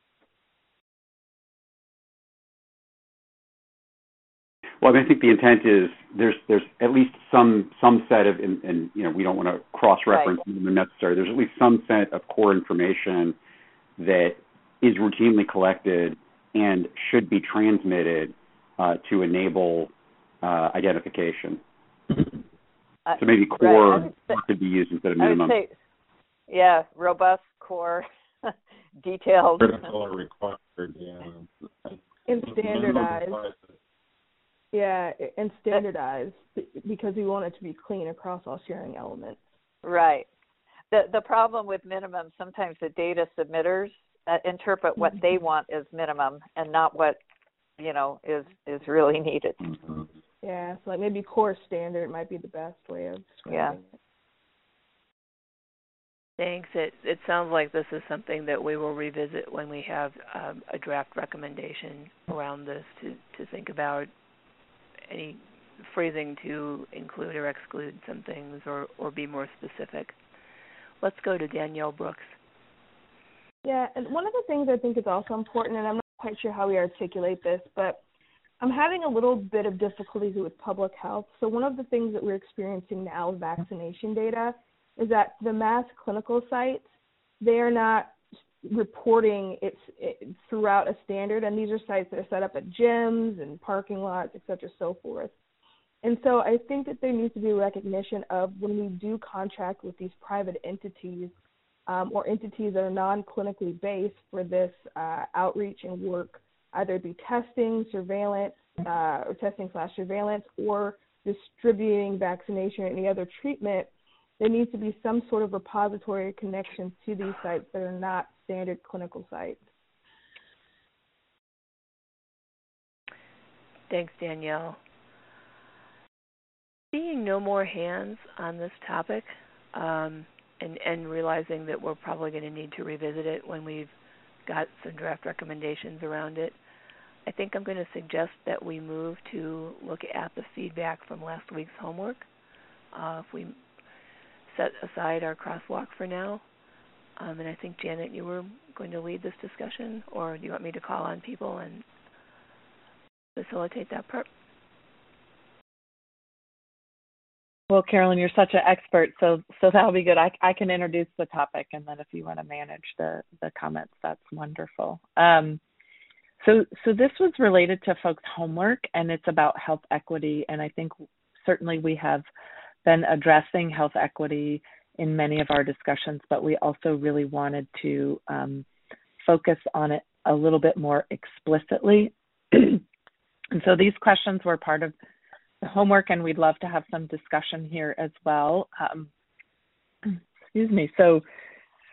Well, I, mean, I think the intent is there's there's at least some some set of, and, and you know, we don't want to cross-reference right. when necessary. There's at least some set of core information that is routinely collected and should be transmitted uh, to enable uh, identification. Uh, so maybe core right. say, could be used instead of minimum. I would say, yeah, robust, core, detailed. Critical or required, yeah. And standardized. Yeah, and standardized because we want it to be clean across all sharing elements. Right. The the problem with minimum, sometimes the data submitters uh, interpret what they want as minimum and not what, you know, is, is really needed. Mm-hmm. Yeah, so like maybe core standard might be the best way of describing yeah. it. Thanks. It it sounds like this is something that we will revisit when we have um, a draft recommendation around this to, to think about any phrasing to include or exclude some things or, or be more specific. Let's go to Danielle Brooks. Yeah, and one of the things I think is also important, and I'm not quite sure how we articulate this, but I'm having a little bit of difficulties with public health. So one of the things that we're experiencing now with vaccination data is that the mass clinical sites, they are not reporting it, it throughout a standard, and these are sites that are set up at gyms and parking lots, et cetera, so forth. And so I think that there needs to be a recognition of when we do contract with these private entities um, or entities that are non-clinically based for this uh, outreach and work, either through testing, surveillance, uh, or testing slash surveillance, or distributing vaccination or any other treatment, there needs to be some sort of repository connection to these sites that are not standard clinical sites. Thanks, Danielle. Seeing no more hands on this topic, um, and, and realizing that we're probably going to need to revisit it when we've got some draft recommendations around it, I think I'm going to suggest that we move to look at the feedback from last week's homework. Uh, if we set aside our crosswalk for now, um, and I think, Janet, you were going to lead this discussion, or do you want me to call on people and facilitate that part? Well, Carolyn, you're such an expert, so so that'll be good. I, I can introduce the topic, and then if you want to manage the, the comments, that's wonderful. Um, so so this was related to folks' homework, and it's about health equity, and I think certainly we have been addressing health equity in many of our discussions, but we also really wanted to um, focus on it a little bit more explicitly. And so these questions were part of the homework, and we'd love to have some discussion here as well. Um, excuse me. So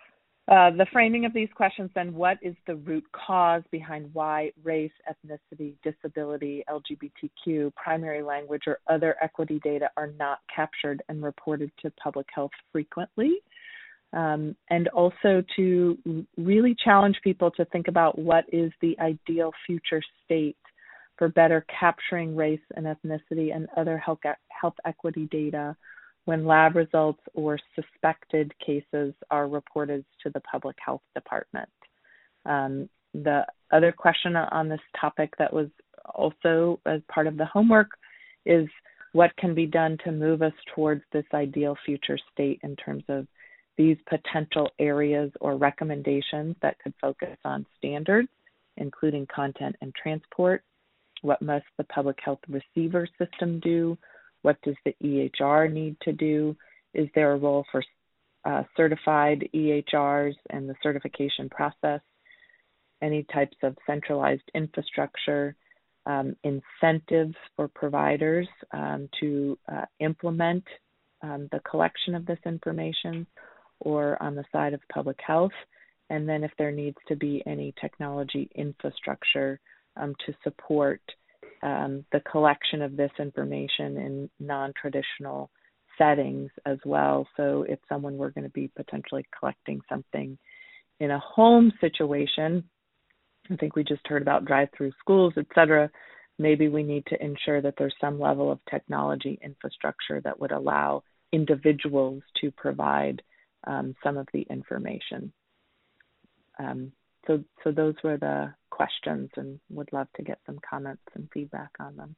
Uh, the framing of these questions then, what is the root cause behind why race, ethnicity, disability, L G B T Q, primary language, or other equity data are not captured and reported to public health frequently? Um, and also to really challenge people to think about what is the ideal future state for better capturing race and ethnicity and other health, health equity data when lab results or suspected cases are reported to the public health department. Um, the other question on this topic that was also as part of the homework is what can be done to move us towards this ideal future state in terms of these potential areas or recommendations that could focus on standards, including content and transport. What must the public health receiver system do? What does the E H R need to do? Is there a role for uh, certified E H Rs and the certification process? Any types of centralized infrastructure, um, incentives for providers um, to uh, implement um, the collection of this information, or on the side of public health? And then if there needs to be any technology infrastructure um, to support Um, the collection of this information in non-traditional settings as well. So if someone were going to be potentially collecting something in a home situation, I think we just heard about drive-through schools, et cetera, maybe we need to ensure that there's some level of technology infrastructure that would allow individuals to provide um, some of the information. Um, So, so those were the questions, and would love to get some comments and feedback on them.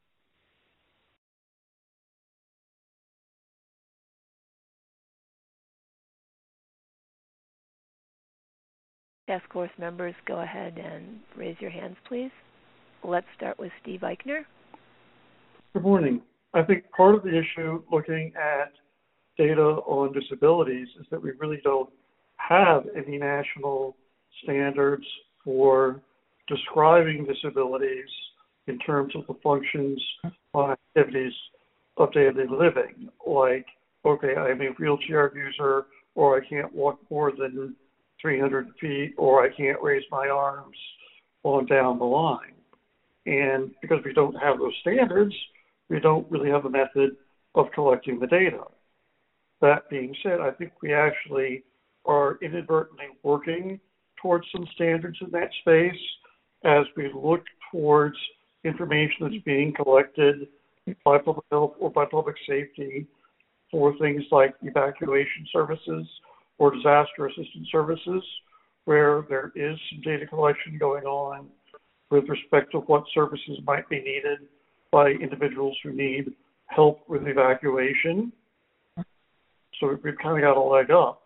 Task force members, go ahead and raise your hands, please. Let's start with Steve Eichner. Good morning. I think part of the issue looking at data on disabilities is that we really don't have any national standards for describing disabilities in terms of the functions on activities of daily living, like, okay, I'm a wheelchair user, or I can't walk more than three hundred feet, or I can't raise my arms on down the line. And because we don't have those standards, we don't really have a method of collecting the data. That being said, I think we actually are inadvertently working towards some standards in that space as we look towards information that's being collected by public health or by public safety for things like evacuation services or disaster assistance services, where there is some data collection going on with respect to what services might be needed by individuals who need help with evacuation. So we've kind of got a leg up.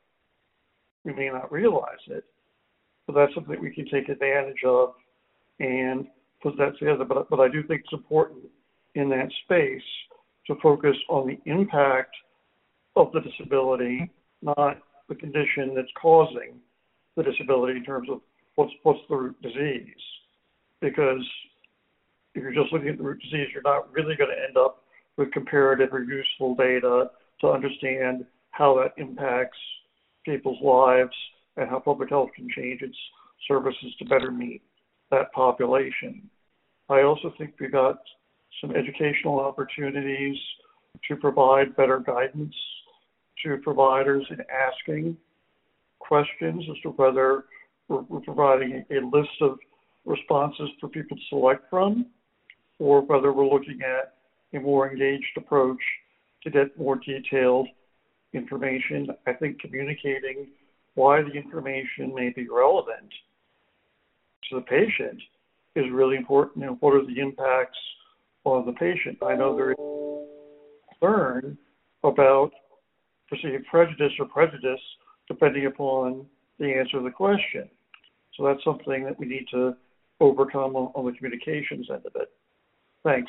We may not realize it, but that's something we can take advantage of and put that together. But, but I do think it's important in that space to focus on the impact of the disability, not the condition that's causing the disability in terms of what's, what's the root disease. Because if you're just looking at the root disease, you're not really going to end up with comparative or useful data to understand how that impacts people's lives and how public health can change its services to better meet that population. I also think we've got some educational opportunities to provide better guidance to providers in asking questions as to whether we're, we're providing a, a list of responses for people to select from, or whether we're looking at a more engaged approach to get more detailed information. I think communicating why the information may be relevant to the patient is really important, and what are the impacts on the patient. I know there is concern about perceived prejudice or prejudice depending upon the answer to the question. So that's something that we need to overcome on, on the communications end of it. Thanks.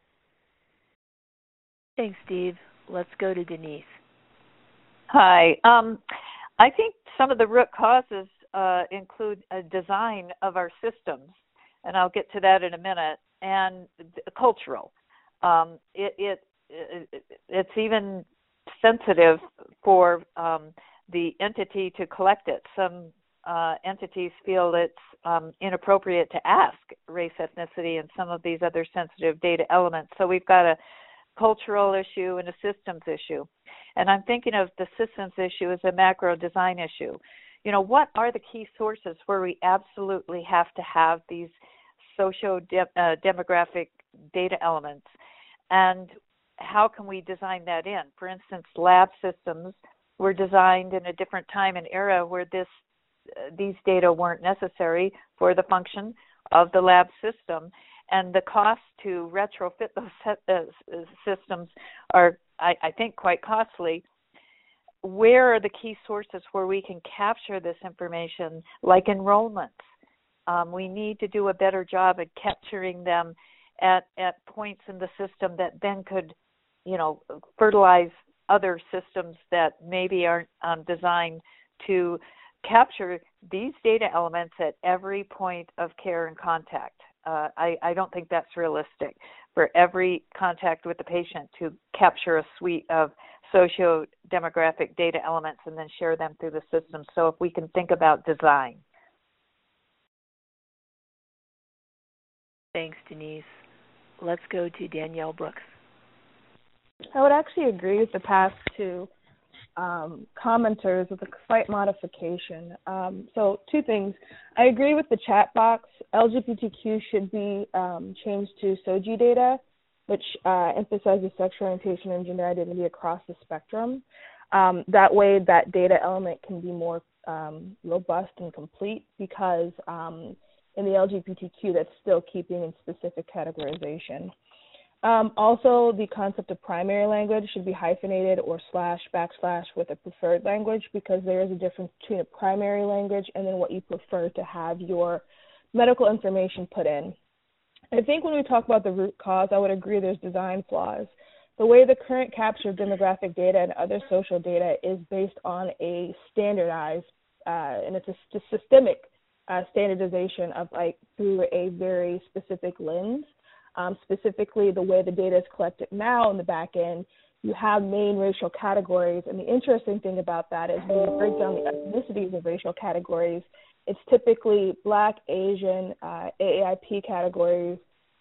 Thanks, Steve. Let's go to Denise. Hi. Um, I think some of the root causes uh, include a design of our systems, and I'll get to that in a minute, and cultural. Um, it, it, it it's even sensitive for um, the entity to collect it. Some uh, entities feel it's um, inappropriate to ask race, ethnicity, and some of these other sensitive data elements. So we've got a cultural issue and a systems issue. And I'm thinking of the systems issue as a macro design issue. You know, what are the key sources where we absolutely have to have these socio-demographic data elements? And how can we design that in? For instance, lab systems were designed in a different time and era where this uh, these data weren't necessary for the function of the lab system. And the cost to retrofit those set, uh, systems are, I, I think, quite costly. Where are the key sources where we can capture this information, like enrollments? Um, we need to do a better job at capturing them at, at points in the system that then could, you know, fertilize other systems that maybe aren't um, designed to capture these data elements at every point of care and contact. Uh, I, I don't think that's realistic for every contact with the patient to capture a suite of socio-demographic data elements and then share them through the system. So if we can think about design. Thanks, Denise. Let's go to Danielle Brooks. I would actually agree with the past two um, commenters with a slight modification. Um, so two things. I agree with the chat box. L G B T Q should be um, changed to S O G I data, which uh, emphasizes sexual orientation and gender identity across the spectrum. Um, that way that data element can be more um, robust and complete, because um, in the L G B T Q that's still keeping in specific categorization. Um, also, the concept of primary language should be hyphenated or slash backslash with a preferred language, because there is a difference between a primary language and then what you prefer to have your medical information put in. I think when we talk about the root cause, I would agree there's design flaws. The way the current capture of demographic data and other social data is based on a standardized, uh, and it's a, a systemic uh, standardization of like through a very specific lens. Um, specifically, the way the data is collected now in the back end, you have main racial categories. And the interesting thing about that is when you break down the ethnicities of racial categories, it's typically Black, Asian, uh, A A I P categories,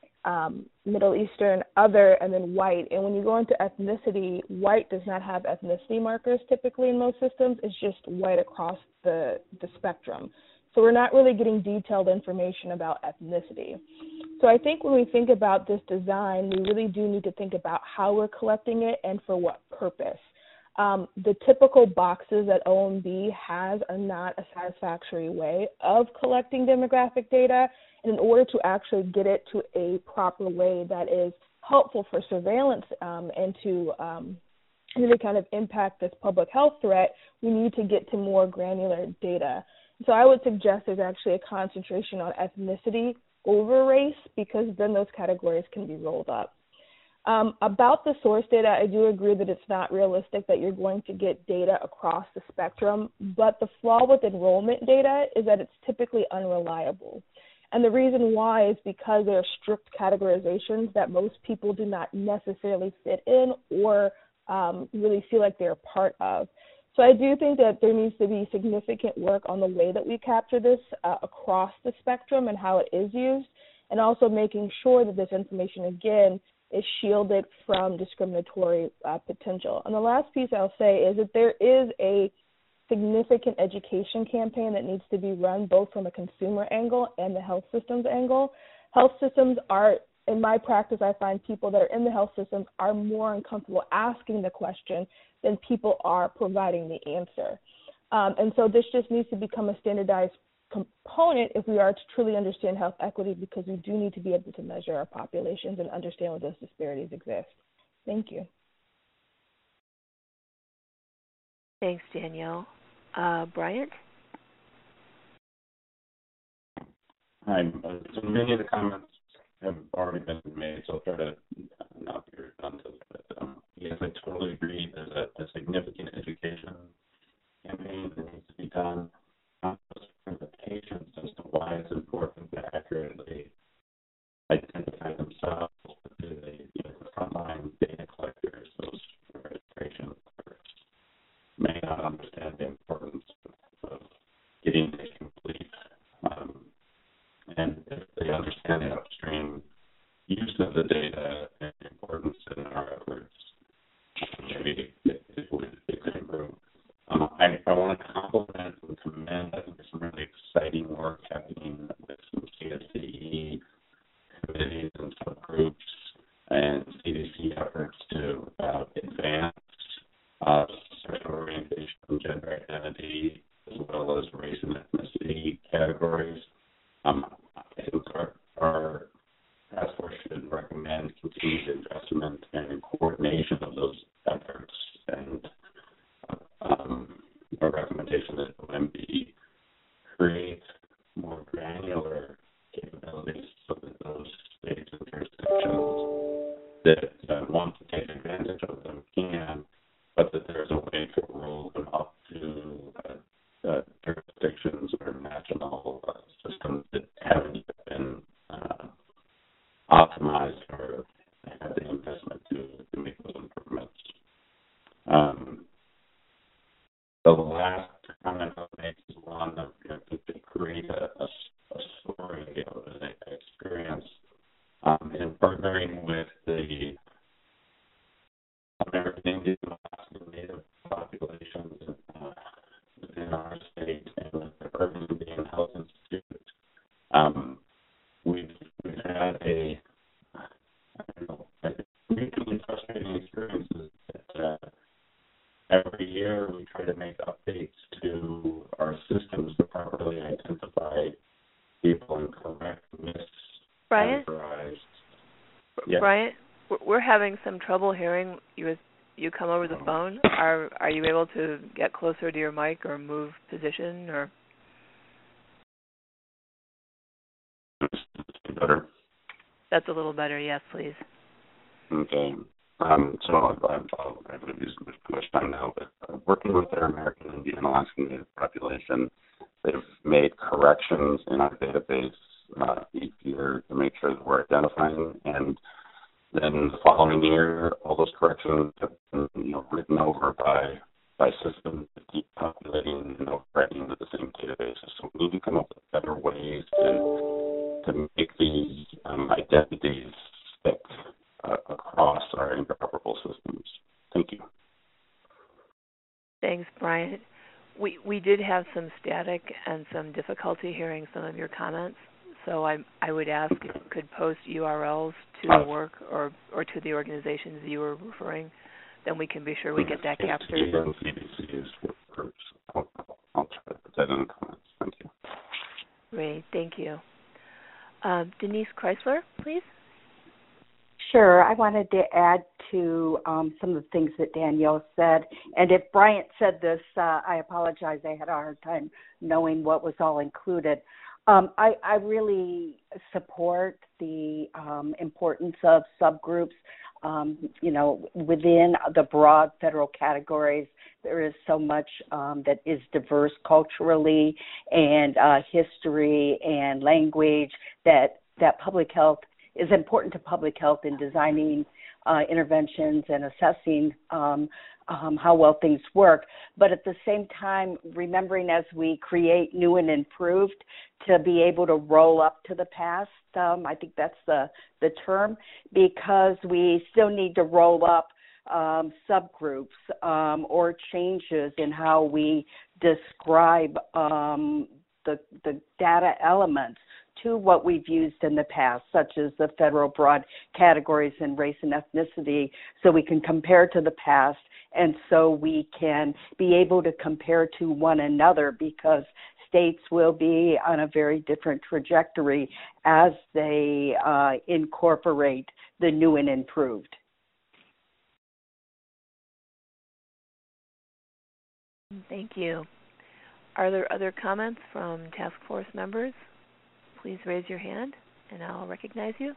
um, Middle Eastern, other, and then white. And when you go into ethnicity, white does not have ethnicity markers typically in most systems. It's just white across the, the spectrum. So we're not really getting detailed information about ethnicity. So I think when we think about this design, we really do need to think about how we're collecting it and for what purpose. Um, the typical boxes that O M B has are not a satisfactory way of collecting demographic data. And in order to actually get it to a proper way that is helpful for surveillance um, and to um, really kind of impact this public health threat, we need to get to more granular data. So I would suggest there's actually a concentration on ethnicity over race, because then those categories can be rolled up. Um, about the source data, I do agree that it's not realistic that you're going to get data across the spectrum, but the flaw with enrollment data is that it's typically unreliable. And the reason why is because there are strict categorizations that most people do not necessarily fit in or um, really feel like they're a part of. So I do think that there needs to be significant work on the way that we capture this uh, across the spectrum and how it is used, and also making sure that this information, again, is shielded from discriminatory uh, potential. And the last piece I'll say is that there is a significant education campaign that needs to be run both from a consumer angle and the health systems angle. Health systems are, in my practice, I find people that are in the health systems are more uncomfortable asking the question than people are providing the answer. Um, and so this just needs to become a standardized component if we are to truly understand health equity, because we do need to be able to measure our populations and understand where those disparities exist. Thank you. Thanks, Danielle. Uh, Bryant? Hi. Uh, so many of the comments have already been made, so I'll try to not be redundant. But um, yes, I totally agree. There's a, a significant education campaign that needs to be done, not just for the patients as to why it's important to accurately identify themselves, but to the, you know, the frontline data collectors, those registration clerks, may not understand the getting it complete. Um, and if they understand the upstream use of the data and the importance in our efforts, maybe it, it, would, it could improve. Um, I, I want to compliment and commend, I think there's some really exciting work happening with some C S C E committees and subgroups and C D C efforts to uh, advance uh, sexual orientation and gender identity, as well as race and ethnicity categories. Um, I think our, our task force should recommend continued investment and coordination of those efforts, and um, a recommendation that O M B create more granular capabilities so that those states and jurisdictions that uh, want to take advantage of them can, but that there's a way to roll them up to uh, uh, jurisdictions or national uh, systems that haven't yet been uh, optimized or have the investment to, to make those improvements. Um, the last comment I'll make is one of you know, to, to create a, a, a story of an experience um, in partnering with the American Indian and Alaska Native populations uh, within our state and with the Urban Indian Health Institute. Um, we've, we've had a, I don't know, a mutually frustrating experiences that uh, every year we try to make updates to our systems to properly identify people and correct Brian? miscategorized. Yeah. Brian, we're having some trouble hearing you. You come over the phone. Are are you able to get closer to your mic or move position or? Better. That's a little better. Yes, please. Okay. Um, so I'll, I'll, I haven't used too much time now, but uh, working with their American Indian and Alaska Native population, they've made corrections in our database uh, each year to make sure that we're identifying, and then the following year, all those corrections have been, you know, written over by by systems that keep populating and overwriting into the same databases. So we need to come up with better ways to to make these um, identities stick uh, across our interoperable systems. Thank you. Thanks, Brian. We we did have some static and some difficulty hearing some of your comments. So I I would ask if you could post U R Ls to the work or, or to the organizations you were referring, then we can be sure we get that captured. I'll, I'll try to put that in the comments. Thank you. Great, thank you. Um, Denise Chrysler, please. Sure. I wanted to add to um, some of the things that Danielle said. And if Bryant said this, uh, I apologize. I had a hard time knowing what was all included. Um, I, I really support the um, importance of subgroups. Um, you know, within the broad federal categories, there is so much um, that is diverse culturally and uh, history and language that, that public health is important to public health in designing uh, interventions and assessing um, um, how well things work. But at the same time, remembering as we create new and improved to be able to roll up to the past, um, I think that's the, the term, because we still need to roll up um, subgroups um, or changes in how we describe um, the, the data elements to what we've used in the past, such as the federal broad categories in race and ethnicity, so we can compare to the past and so we can be able to compare to one another, because states will be on a very different trajectory as they uh, incorporate the new and improved. Thank you. Are there other comments from task force members? Please raise your hand and I'll recognize you.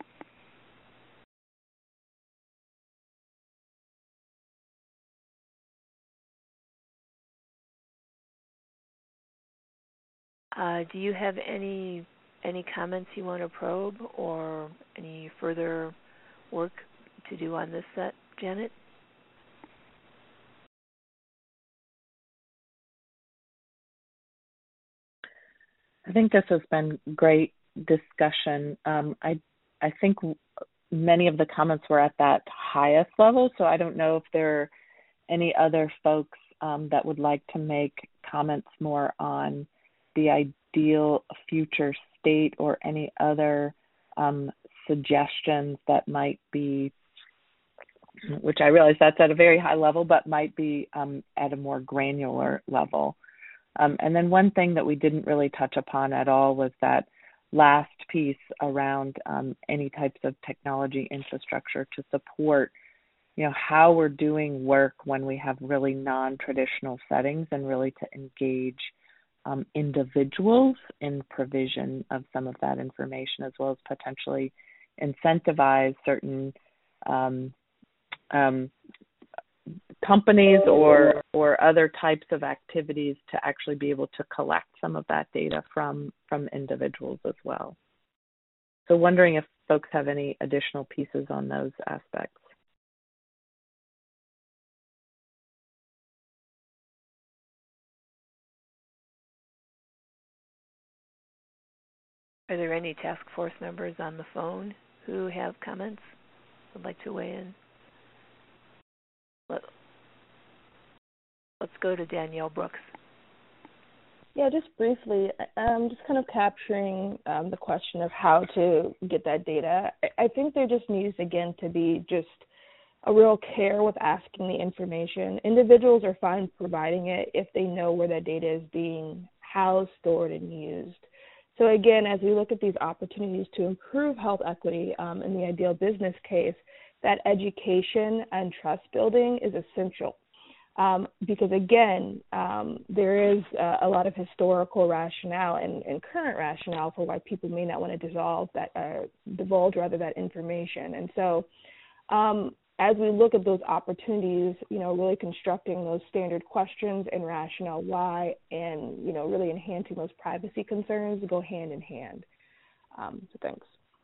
Uh, do you have any any comments you want to probe or any further work to do on this set, Janet? I think this has been great discussion. Um, I I think many of the comments were at that highest level, so I don't know if there are any other folks um, that would like to make comments more on the ideal future state or any other um, suggestions that might be, which I realize that's at a very high level, but might be um, at a more granular level. Um, and then one thing that we didn't really touch upon at all was that last piece around um, any types of technology infrastructure to support, you know, how we're doing work when we have really non-traditional settings, and really to engage um, individuals in provision of some of that information, as well as potentially incentivize certain um, um, companies or or other types of activities to actually be able to collect some of that data from from individuals as well. So wondering if folks have any additional pieces on those aspects. Are there any task force members on the phone who have comments, would like to weigh in? Let, let's go to Danielle Brooks. Yeah, just briefly, I'm just kind of capturing um, the question of how to get that data. I, I think there just needs, again, to be just a real care with asking the information. Individuals are fine providing it if they know where that data is being housed, stored, and used. So again, as we look at these opportunities to improve health equity um, in the ideal business case, that education and trust building is essential. Um, because again, um, there is uh, a lot of historical rationale and, and current rationale for why people may not want to dissolve that, uh, divulge rather that information. And so, um, as we look at those opportunities, you know, really constructing those standard questions and rationale why, and you know, really enhancing those privacy concerns go hand in hand. Um, so thanks.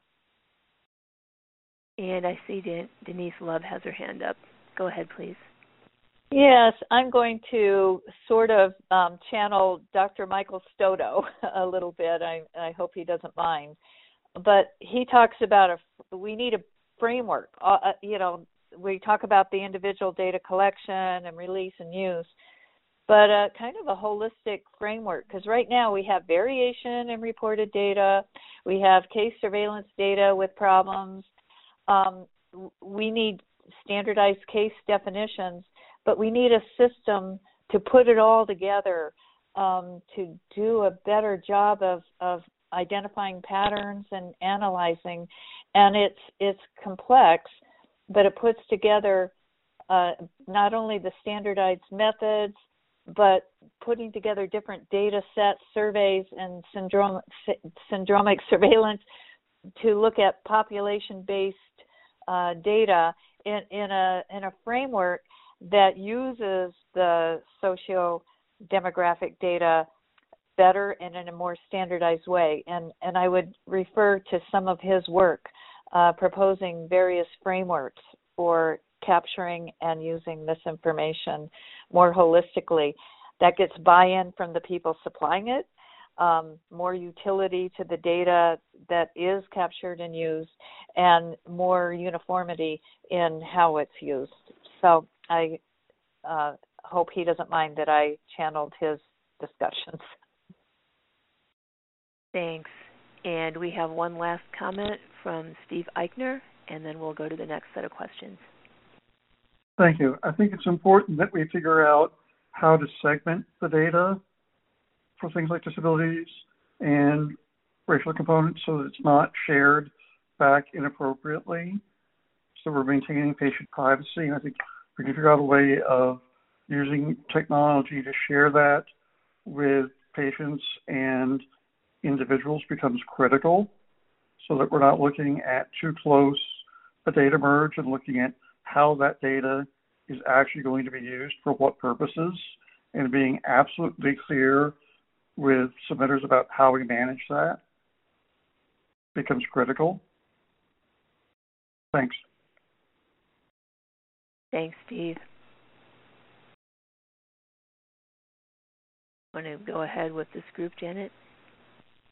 And I see Den- Denise Love has her hand up. Go ahead, please. Yes, I'm going to sort of um, channel Doctor Michael Stoto a little bit. I, I hope he doesn't mind. But he talks about a, we need a framework. Uh, you know, we talk about the individual data collection and release and use, but uh, kind of a holistic framework, because right now we have variation in reported data. We have case surveillance data with problems. Um, we need standardized case definitions, but we need a system to put it all together um, to do a better job of, of identifying patterns and analyzing. And it's it's complex, but it puts together uh, not only the standardized methods, but putting together different data sets, surveys, and syndrome, syndromic surveillance to look at population-based uh, data in, in a in a framework that uses the socio-demographic data better and in a more standardized way. And, and I would refer to some of his work uh, proposing various frameworks for capturing and using this information more holistically. That gets buy-in from the people supplying it, um, more utility to the data that is captured and used, and more uniformity in how it's used. So I uh, hope he doesn't mind that I channeled his discussions. Thanks. And we have one last comment from Steve Eichner, and then we'll go to the next set of questions. Thank you. I think it's important that we figure out how to segment the data for things like disabilities and racial components so that it's not shared back inappropriately. So we're maintaining patient privacy. And I think we can figure out a way of using technology to share that with patients and individuals becomes critical, so that we're not looking at too close a data merge and looking at how that data is actually going to be used for what purposes, and being absolutely clear with submitters about how we manage that becomes critical. Thanks. Thanks, Steve. Want to go ahead with this group, Janet?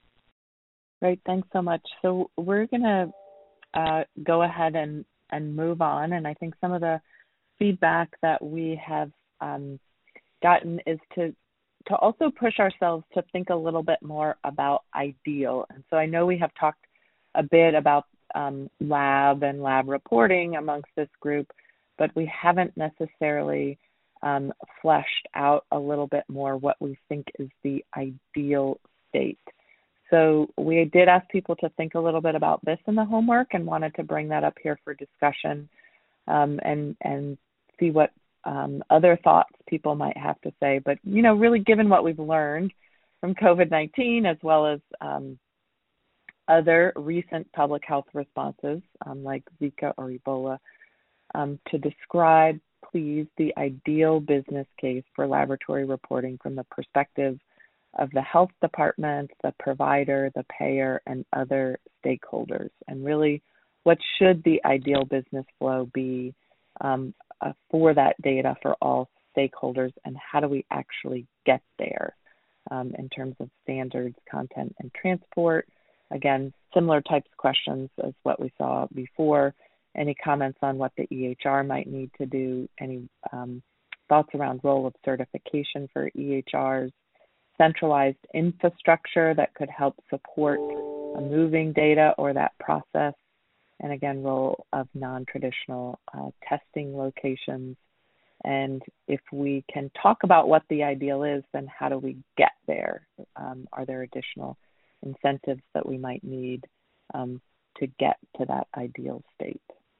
Great, thanks so much. So we're going to uh, go ahead and, and move on. And I think some of the feedback that we have um, gotten is to to also push ourselves to think a little bit more about ideal. And so I know we have talked a bit about um, lab and lab reporting amongst this group, but we haven't necessarily um, fleshed out a little bit more what we think is the ideal state. So we did ask people to think a little bit about this in the homework and wanted to bring that up here for discussion um, and, and see what um, other thoughts people might have to say. But, you know, really given what we've learned from COVID nineteen as well as um, other recent public health responses um, like Zika or Ebola, um, to describe, please, the ideal business case for laboratory reporting from the perspective of the health department, the provider, the payer, and other stakeholders. And really, what should the ideal business flow be um, uh, for that data for all stakeholders, and how do we actually get there um, in terms of standards, content, and transport? Again, similar types of questions as what we saw before. Any comments on what the E H R might need to do? Any um, thoughts around role of certification for E H Rs? Centralized infrastructure that could help support a moving data or that process, and again, role of non-traditional uh, testing locations. And if we can talk about what the ideal is, then how do we get there? Um, are there additional incentives that we might need um, to get to that ideal state?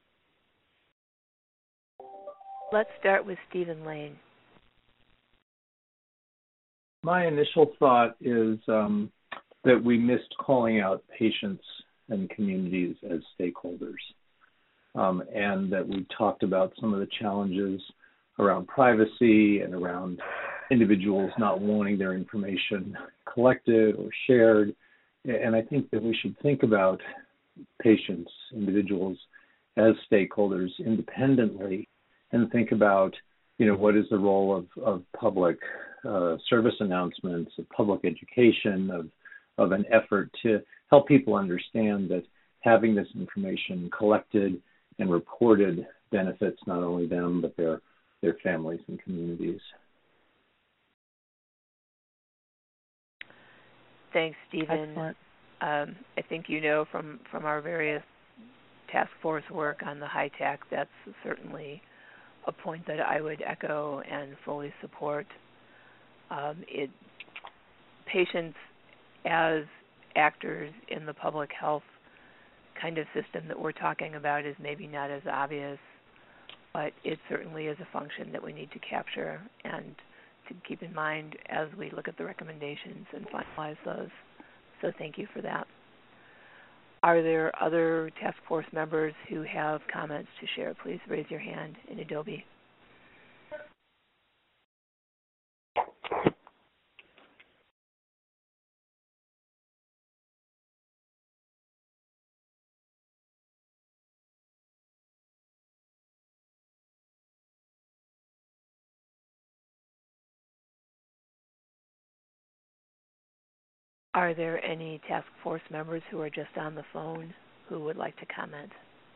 Let's start with Stephen Lane. My initial thought is um, that we missed calling out patients and communities as stakeholders, um, and that we talked about some of the challenges around privacy and around individuals not wanting their information collected or shared. And I think that we should think about patients, individuals, as stakeholders independently, and think about, you know, what is the role of, of public uh, service announcements, of public education, of, of an effort to help people understand that having this information collected and reported benefits not only them, but their, their families and communities. Thanks, Stephen. Um, I think you know from, from our various task force work on the HITAC, that's certainly a point that I would echo and fully support. Um, it, patients as actors in the public health kind of system that we're talking about is maybe not as obvious, but it certainly is a function that we need to capture and to keep in mind as we look at the recommendations and finalize those. So thank you for that. Are there other task force members who have comments to share? Please raise your hand in Adobe. Are there any task force members who are just on the phone who would like to comment?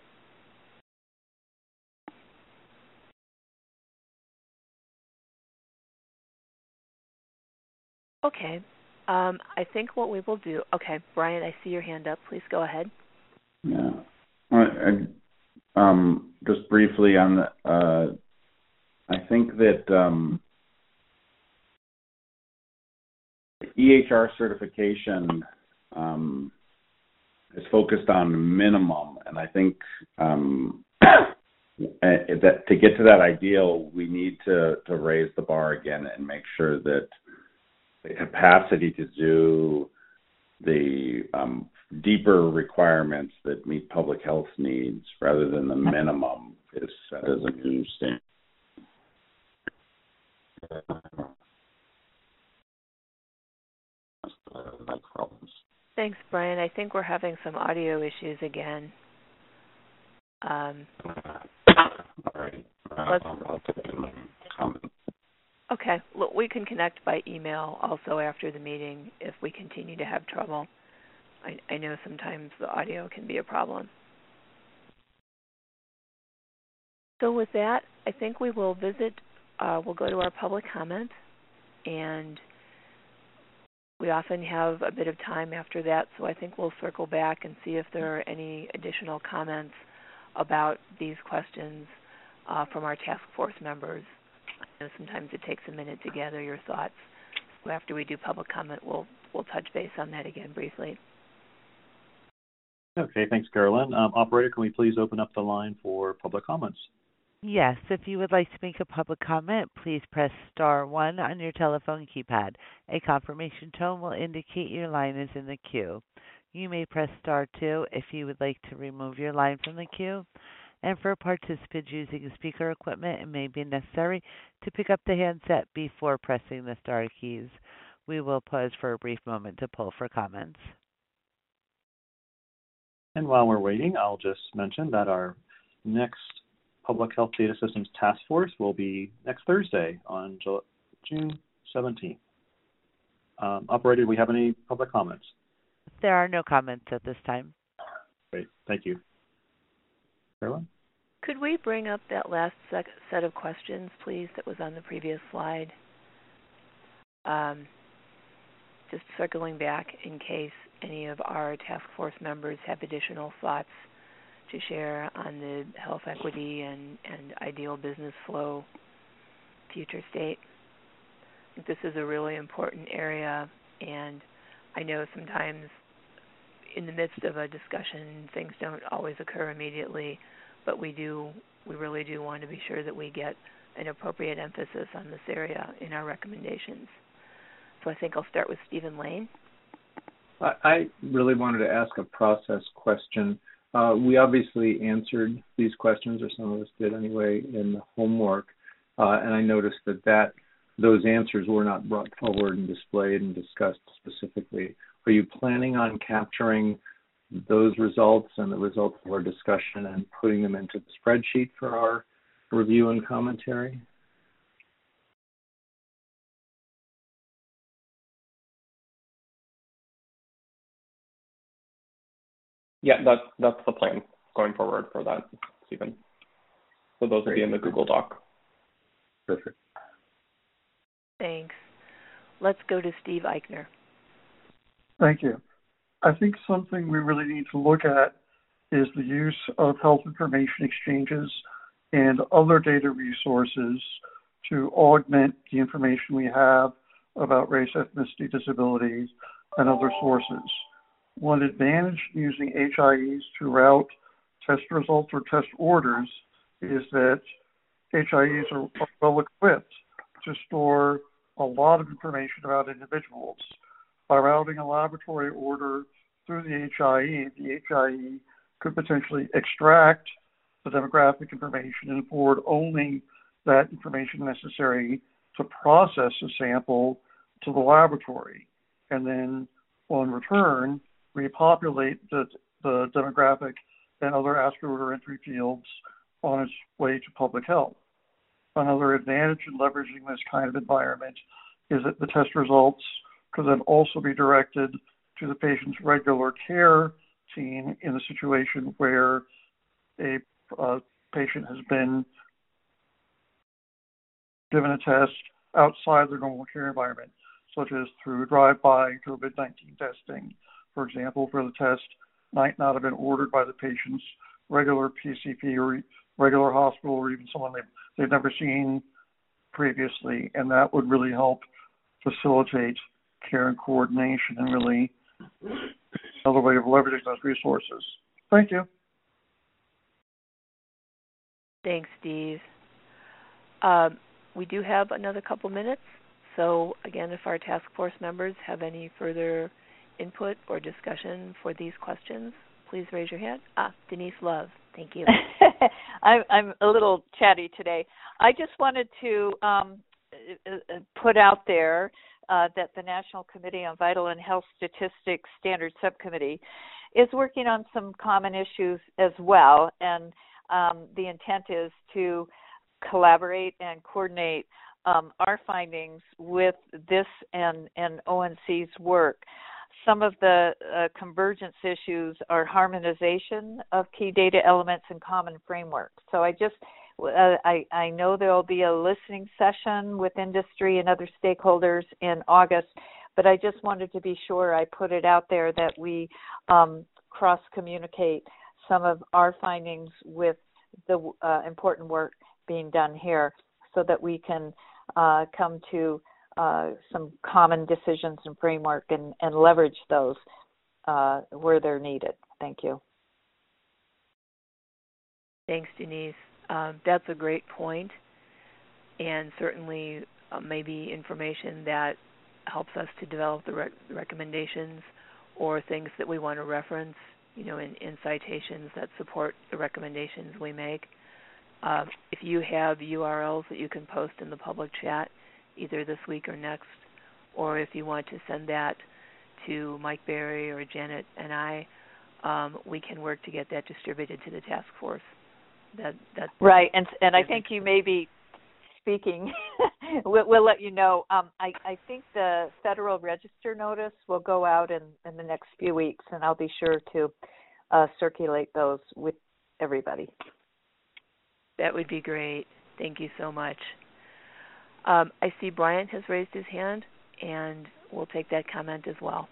Okay. Um, I think what we will do, okay, Brian, I see your hand up. Please go ahead. Yeah. I, I, um, just briefly on the, uh, I think that um, E H R certification um, is focused on minimum, and I think um, that to get to that ideal, we need to, to raise the bar again and make sure that the capacity to do the um, deeper requirements that meet public health needs rather than the minimum is set as a new standard. Thanks, Brian. I think we're having some audio issues again. Um, let's, okay, look, we can connect by email also after the meeting if we continue to have trouble. I, I know sometimes the audio can be a problem. So with that, I think we will visit, uh, we'll go to our public comment, and we often have a bit of time after that, so I think we'll circle back and see if there are any additional comments about these questions uh, from our task force members. You know, sometimes it takes a minute to gather your thoughts. So after we do public comment, we'll we'll touch base on that again briefly. Okay, thanks, Carolyn. Um, operator, can we please open up the line for public comments? Yes, if you would like to make a public comment, please press star one on your telephone keypad. A confirmation tone will indicate your line is in the queue. You may press star two if you would like to remove your line from the queue. And for participants using speaker equipment, it may be necessary to pick up the handset before pressing the star keys. We will pause for a brief moment to pull for comments. And while we're waiting, I'll just mention that our next Public Health Data Systems Task Force will be next Thursday on June seventeenth. Um, operator, do we have any public comments? There are no comments at this time. Great, thank you. Carolyn? Could we bring up that last sec- set of questions, please, that was on the previous slide? Um, just circling back in case any of our task force members have additional thoughts to share on the health equity and, and ideal business flow future state. I think this is a really important area, and I know sometimes in the midst of a discussion, things don't always occur immediately, but we do, we really do want to be sure that we get an appropriate emphasis on this area in our recommendations. So I think I'll start with Stephen Lane. I really wanted to ask a process question. Uh, we obviously answered these questions, or some of us did anyway, in the homework, uh, and I noticed that, that those answers were not brought forward and displayed and discussed specifically. Are you planning on capturing those results and the results of our discussion and putting them into the spreadsheet for our review and commentary? Yeah, that's that's the plan going forward for that, Stephen. So those will be in the Google Doc. Perfect. Thanks. Let's go to Steve Eichner. Thank you. I think something we really need to look at is the use of health information exchanges and other data resources to augment the information we have about race, ethnicity, disabilities, and other sources. One advantage in using H I Es to route test results or test orders is that H I Es are, are well equipped to store a lot of information about individuals. By routing a laboratory order through the H I E, the H I E could potentially extract the demographic information and forward only that information necessary to process a sample to the laboratory, and then on return, repopulate the, the demographic and other ASCII order entry fields on its way to public health. Another advantage in leveraging this kind of environment is that the test results could then also be directed to the patient's regular care team in a situation where a uh, patient has been given a test outside their normal care environment, such as through drive-by COVID nineteen testing, for example, where the test might not have been ordered by the patient's regular P C P or regular hospital or even someone they've, they've never seen previously, and that would really help facilitate care and coordination and really another way of leveraging those resources. Thank you. Thanks, Steve. Uh, we do have another couple minutes, so again, if our task force members have any further input or discussion for these questions, please raise your hand. Ah, Denise Love, thank you. I'm, I'm a little chatty today. I just wanted to um, put out there uh, that the National Committee on Vital and Health Statistics Standard Subcommittee is working on some common issues as well, and um, the intent is to collaborate and coordinate um, our findings with this and, and O N C's work. some of the uh, convergence issues are harmonization of key data elements and common frameworks. So I just, uh, I, I know there will be a listening session with industry and other stakeholders in August, but I just wanted to be sure I put it out there that we um, cross-communicate some of our findings with the uh, important work being done here so that we can uh, come to uh, some common decisions and framework and, and leverage those uh, where they're needed. Thank you. Thanks, Denise. Um, that's a great point, and certainly uh, maybe information that helps us to develop the rec- recommendations or things that we want to reference, you know, in, in citations that support the recommendations we make. Uh, if you have U R Ls that you can post in the public chat, either this week or next, or if you want to send that to Mike Berry or Janet and I, um, we can work to get that distributed to the task force. That that right, and and I think you may be speaking. we'll, we'll let you know. Um, I, I think the Federal Register notice will go out in, in the next few weeks, and I'll be sure to uh, circulate those with everybody. That would be great. Thank you so much. Um, I see Bryant has raised his hand, and we'll take that comment as well.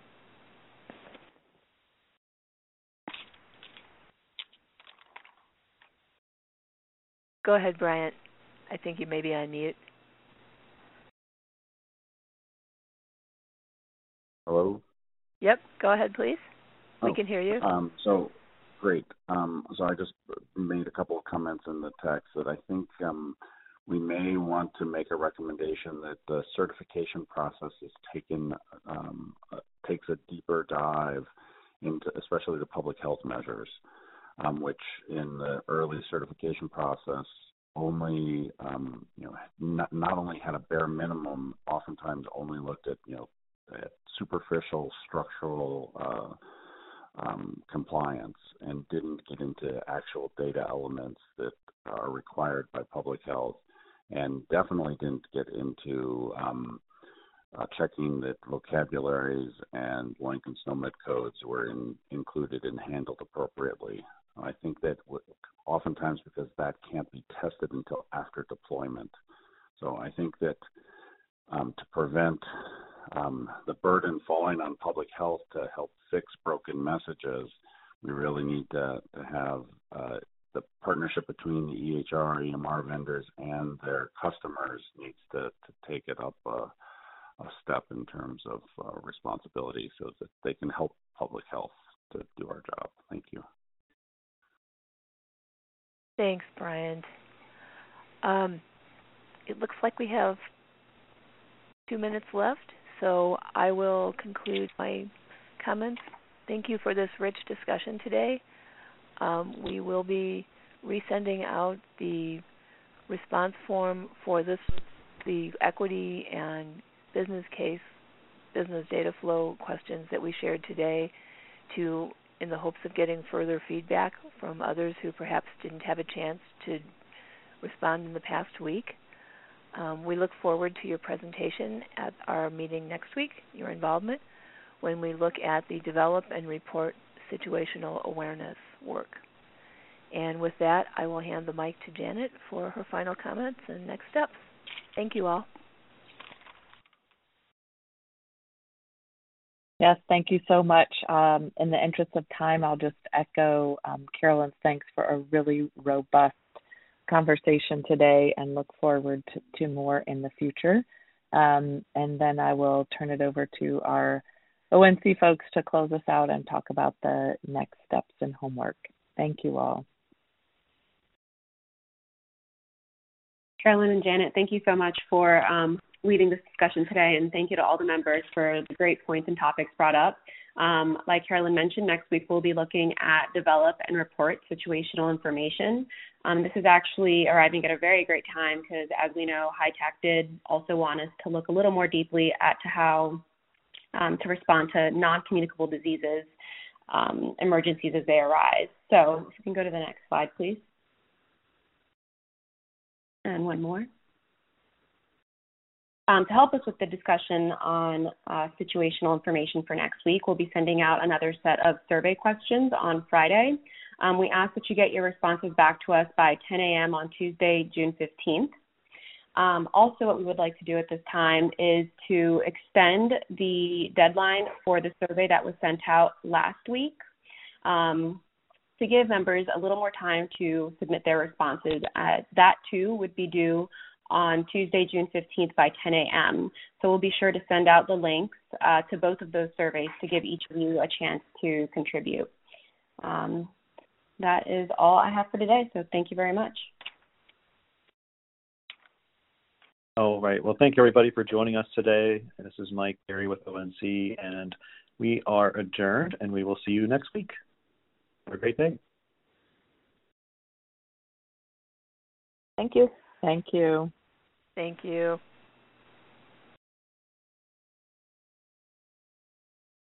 Go ahead, Bryant. I think you may be on mute. Hello? Yep, go ahead, please. We oh, can hear you. Um, so, great. Um, so I just made a couple of comments in the text that I think um, we may want to make a recommendation that the certification process is taken, um, uh, takes a deeper dive into especially the public health measures, um, which in the early certification process only, um, you know, not, not only had a bare minimum, oftentimes only looked at, you know, at superficial structural uh, um, compliance and didn't get into actual data elements that are required by public health, and definitely didn't get into um, uh, checking that vocabularies and Link and SNOMED codes were in, included and handled appropriately. I think that w- oftentimes because that can't be tested until after deployment. So I think that um, to prevent um, the burden falling on public health to help fix broken messages, we really need to, to have uh, the partnership between the E H R, E M R vendors, and their customers needs to, to take it up a, a step in terms of uh, responsibility so that they can help public health to do our job. Thank you. Thanks, Brian. Um, it looks like we have two minutes left, so I will conclude my comments. Thank you for this rich discussion today. Um, we will be resending out the response form for this, the equity and business case, business data flow questions that we shared today, to in the hopes of getting further feedback from others who perhaps didn't have a chance to respond in the past week. Um, we look forward to your presentation at our meeting next week, your involvement, when we look at the develop and report situational awareness work. And with that, I will hand the mic to Janet for her final comments and next steps. Thank you all. Yes, thank you so much. Um, in the interest of time, I'll just echo um, Carolyn's thanks for a really robust conversation today and look forward to, to more in the future. Um, and then I will turn it over to our O N C folks to close us out and talk about the next steps and homework. Thank you all. Carolyn and Janet, thank you so much for um, leading this discussion today, and thank you to all the members for the great points and topics brought up. Um, like Carolyn mentioned, next week we'll be looking at develop and report situational information. Um, this is actually arriving at a very great time because, as we know, HITAC did also want us to look a little more deeply at to how um, to respond to non-communicable diseases, um, emergencies as they arise. So if you can go to the next slide, please. And one more. Um, to help us with the discussion on uh, situational information for next week, we'll be sending out another set of survey questions on Friday. Um, we ask that you get your responses back to us by ten a.m. on Tuesday, June fifteenth. Um, also, what we would like to do at this time is to extend the deadline for the survey that was sent out last week um, to give members a little more time to submit their responses. Uh, that, too, would be due on Tuesday, June fifteenth by ten a.m. So we'll be sure to send out the links uh, to both of those surveys to give each of you a chance to contribute. Um, that is all I have for today, so thank you very much. All right. Well, thank you, everybody, for joining us today. This is Mike Berry with O N C, and we are adjourned, and we will see you next week. Have a great day. Thank you. Thank you. Thank you.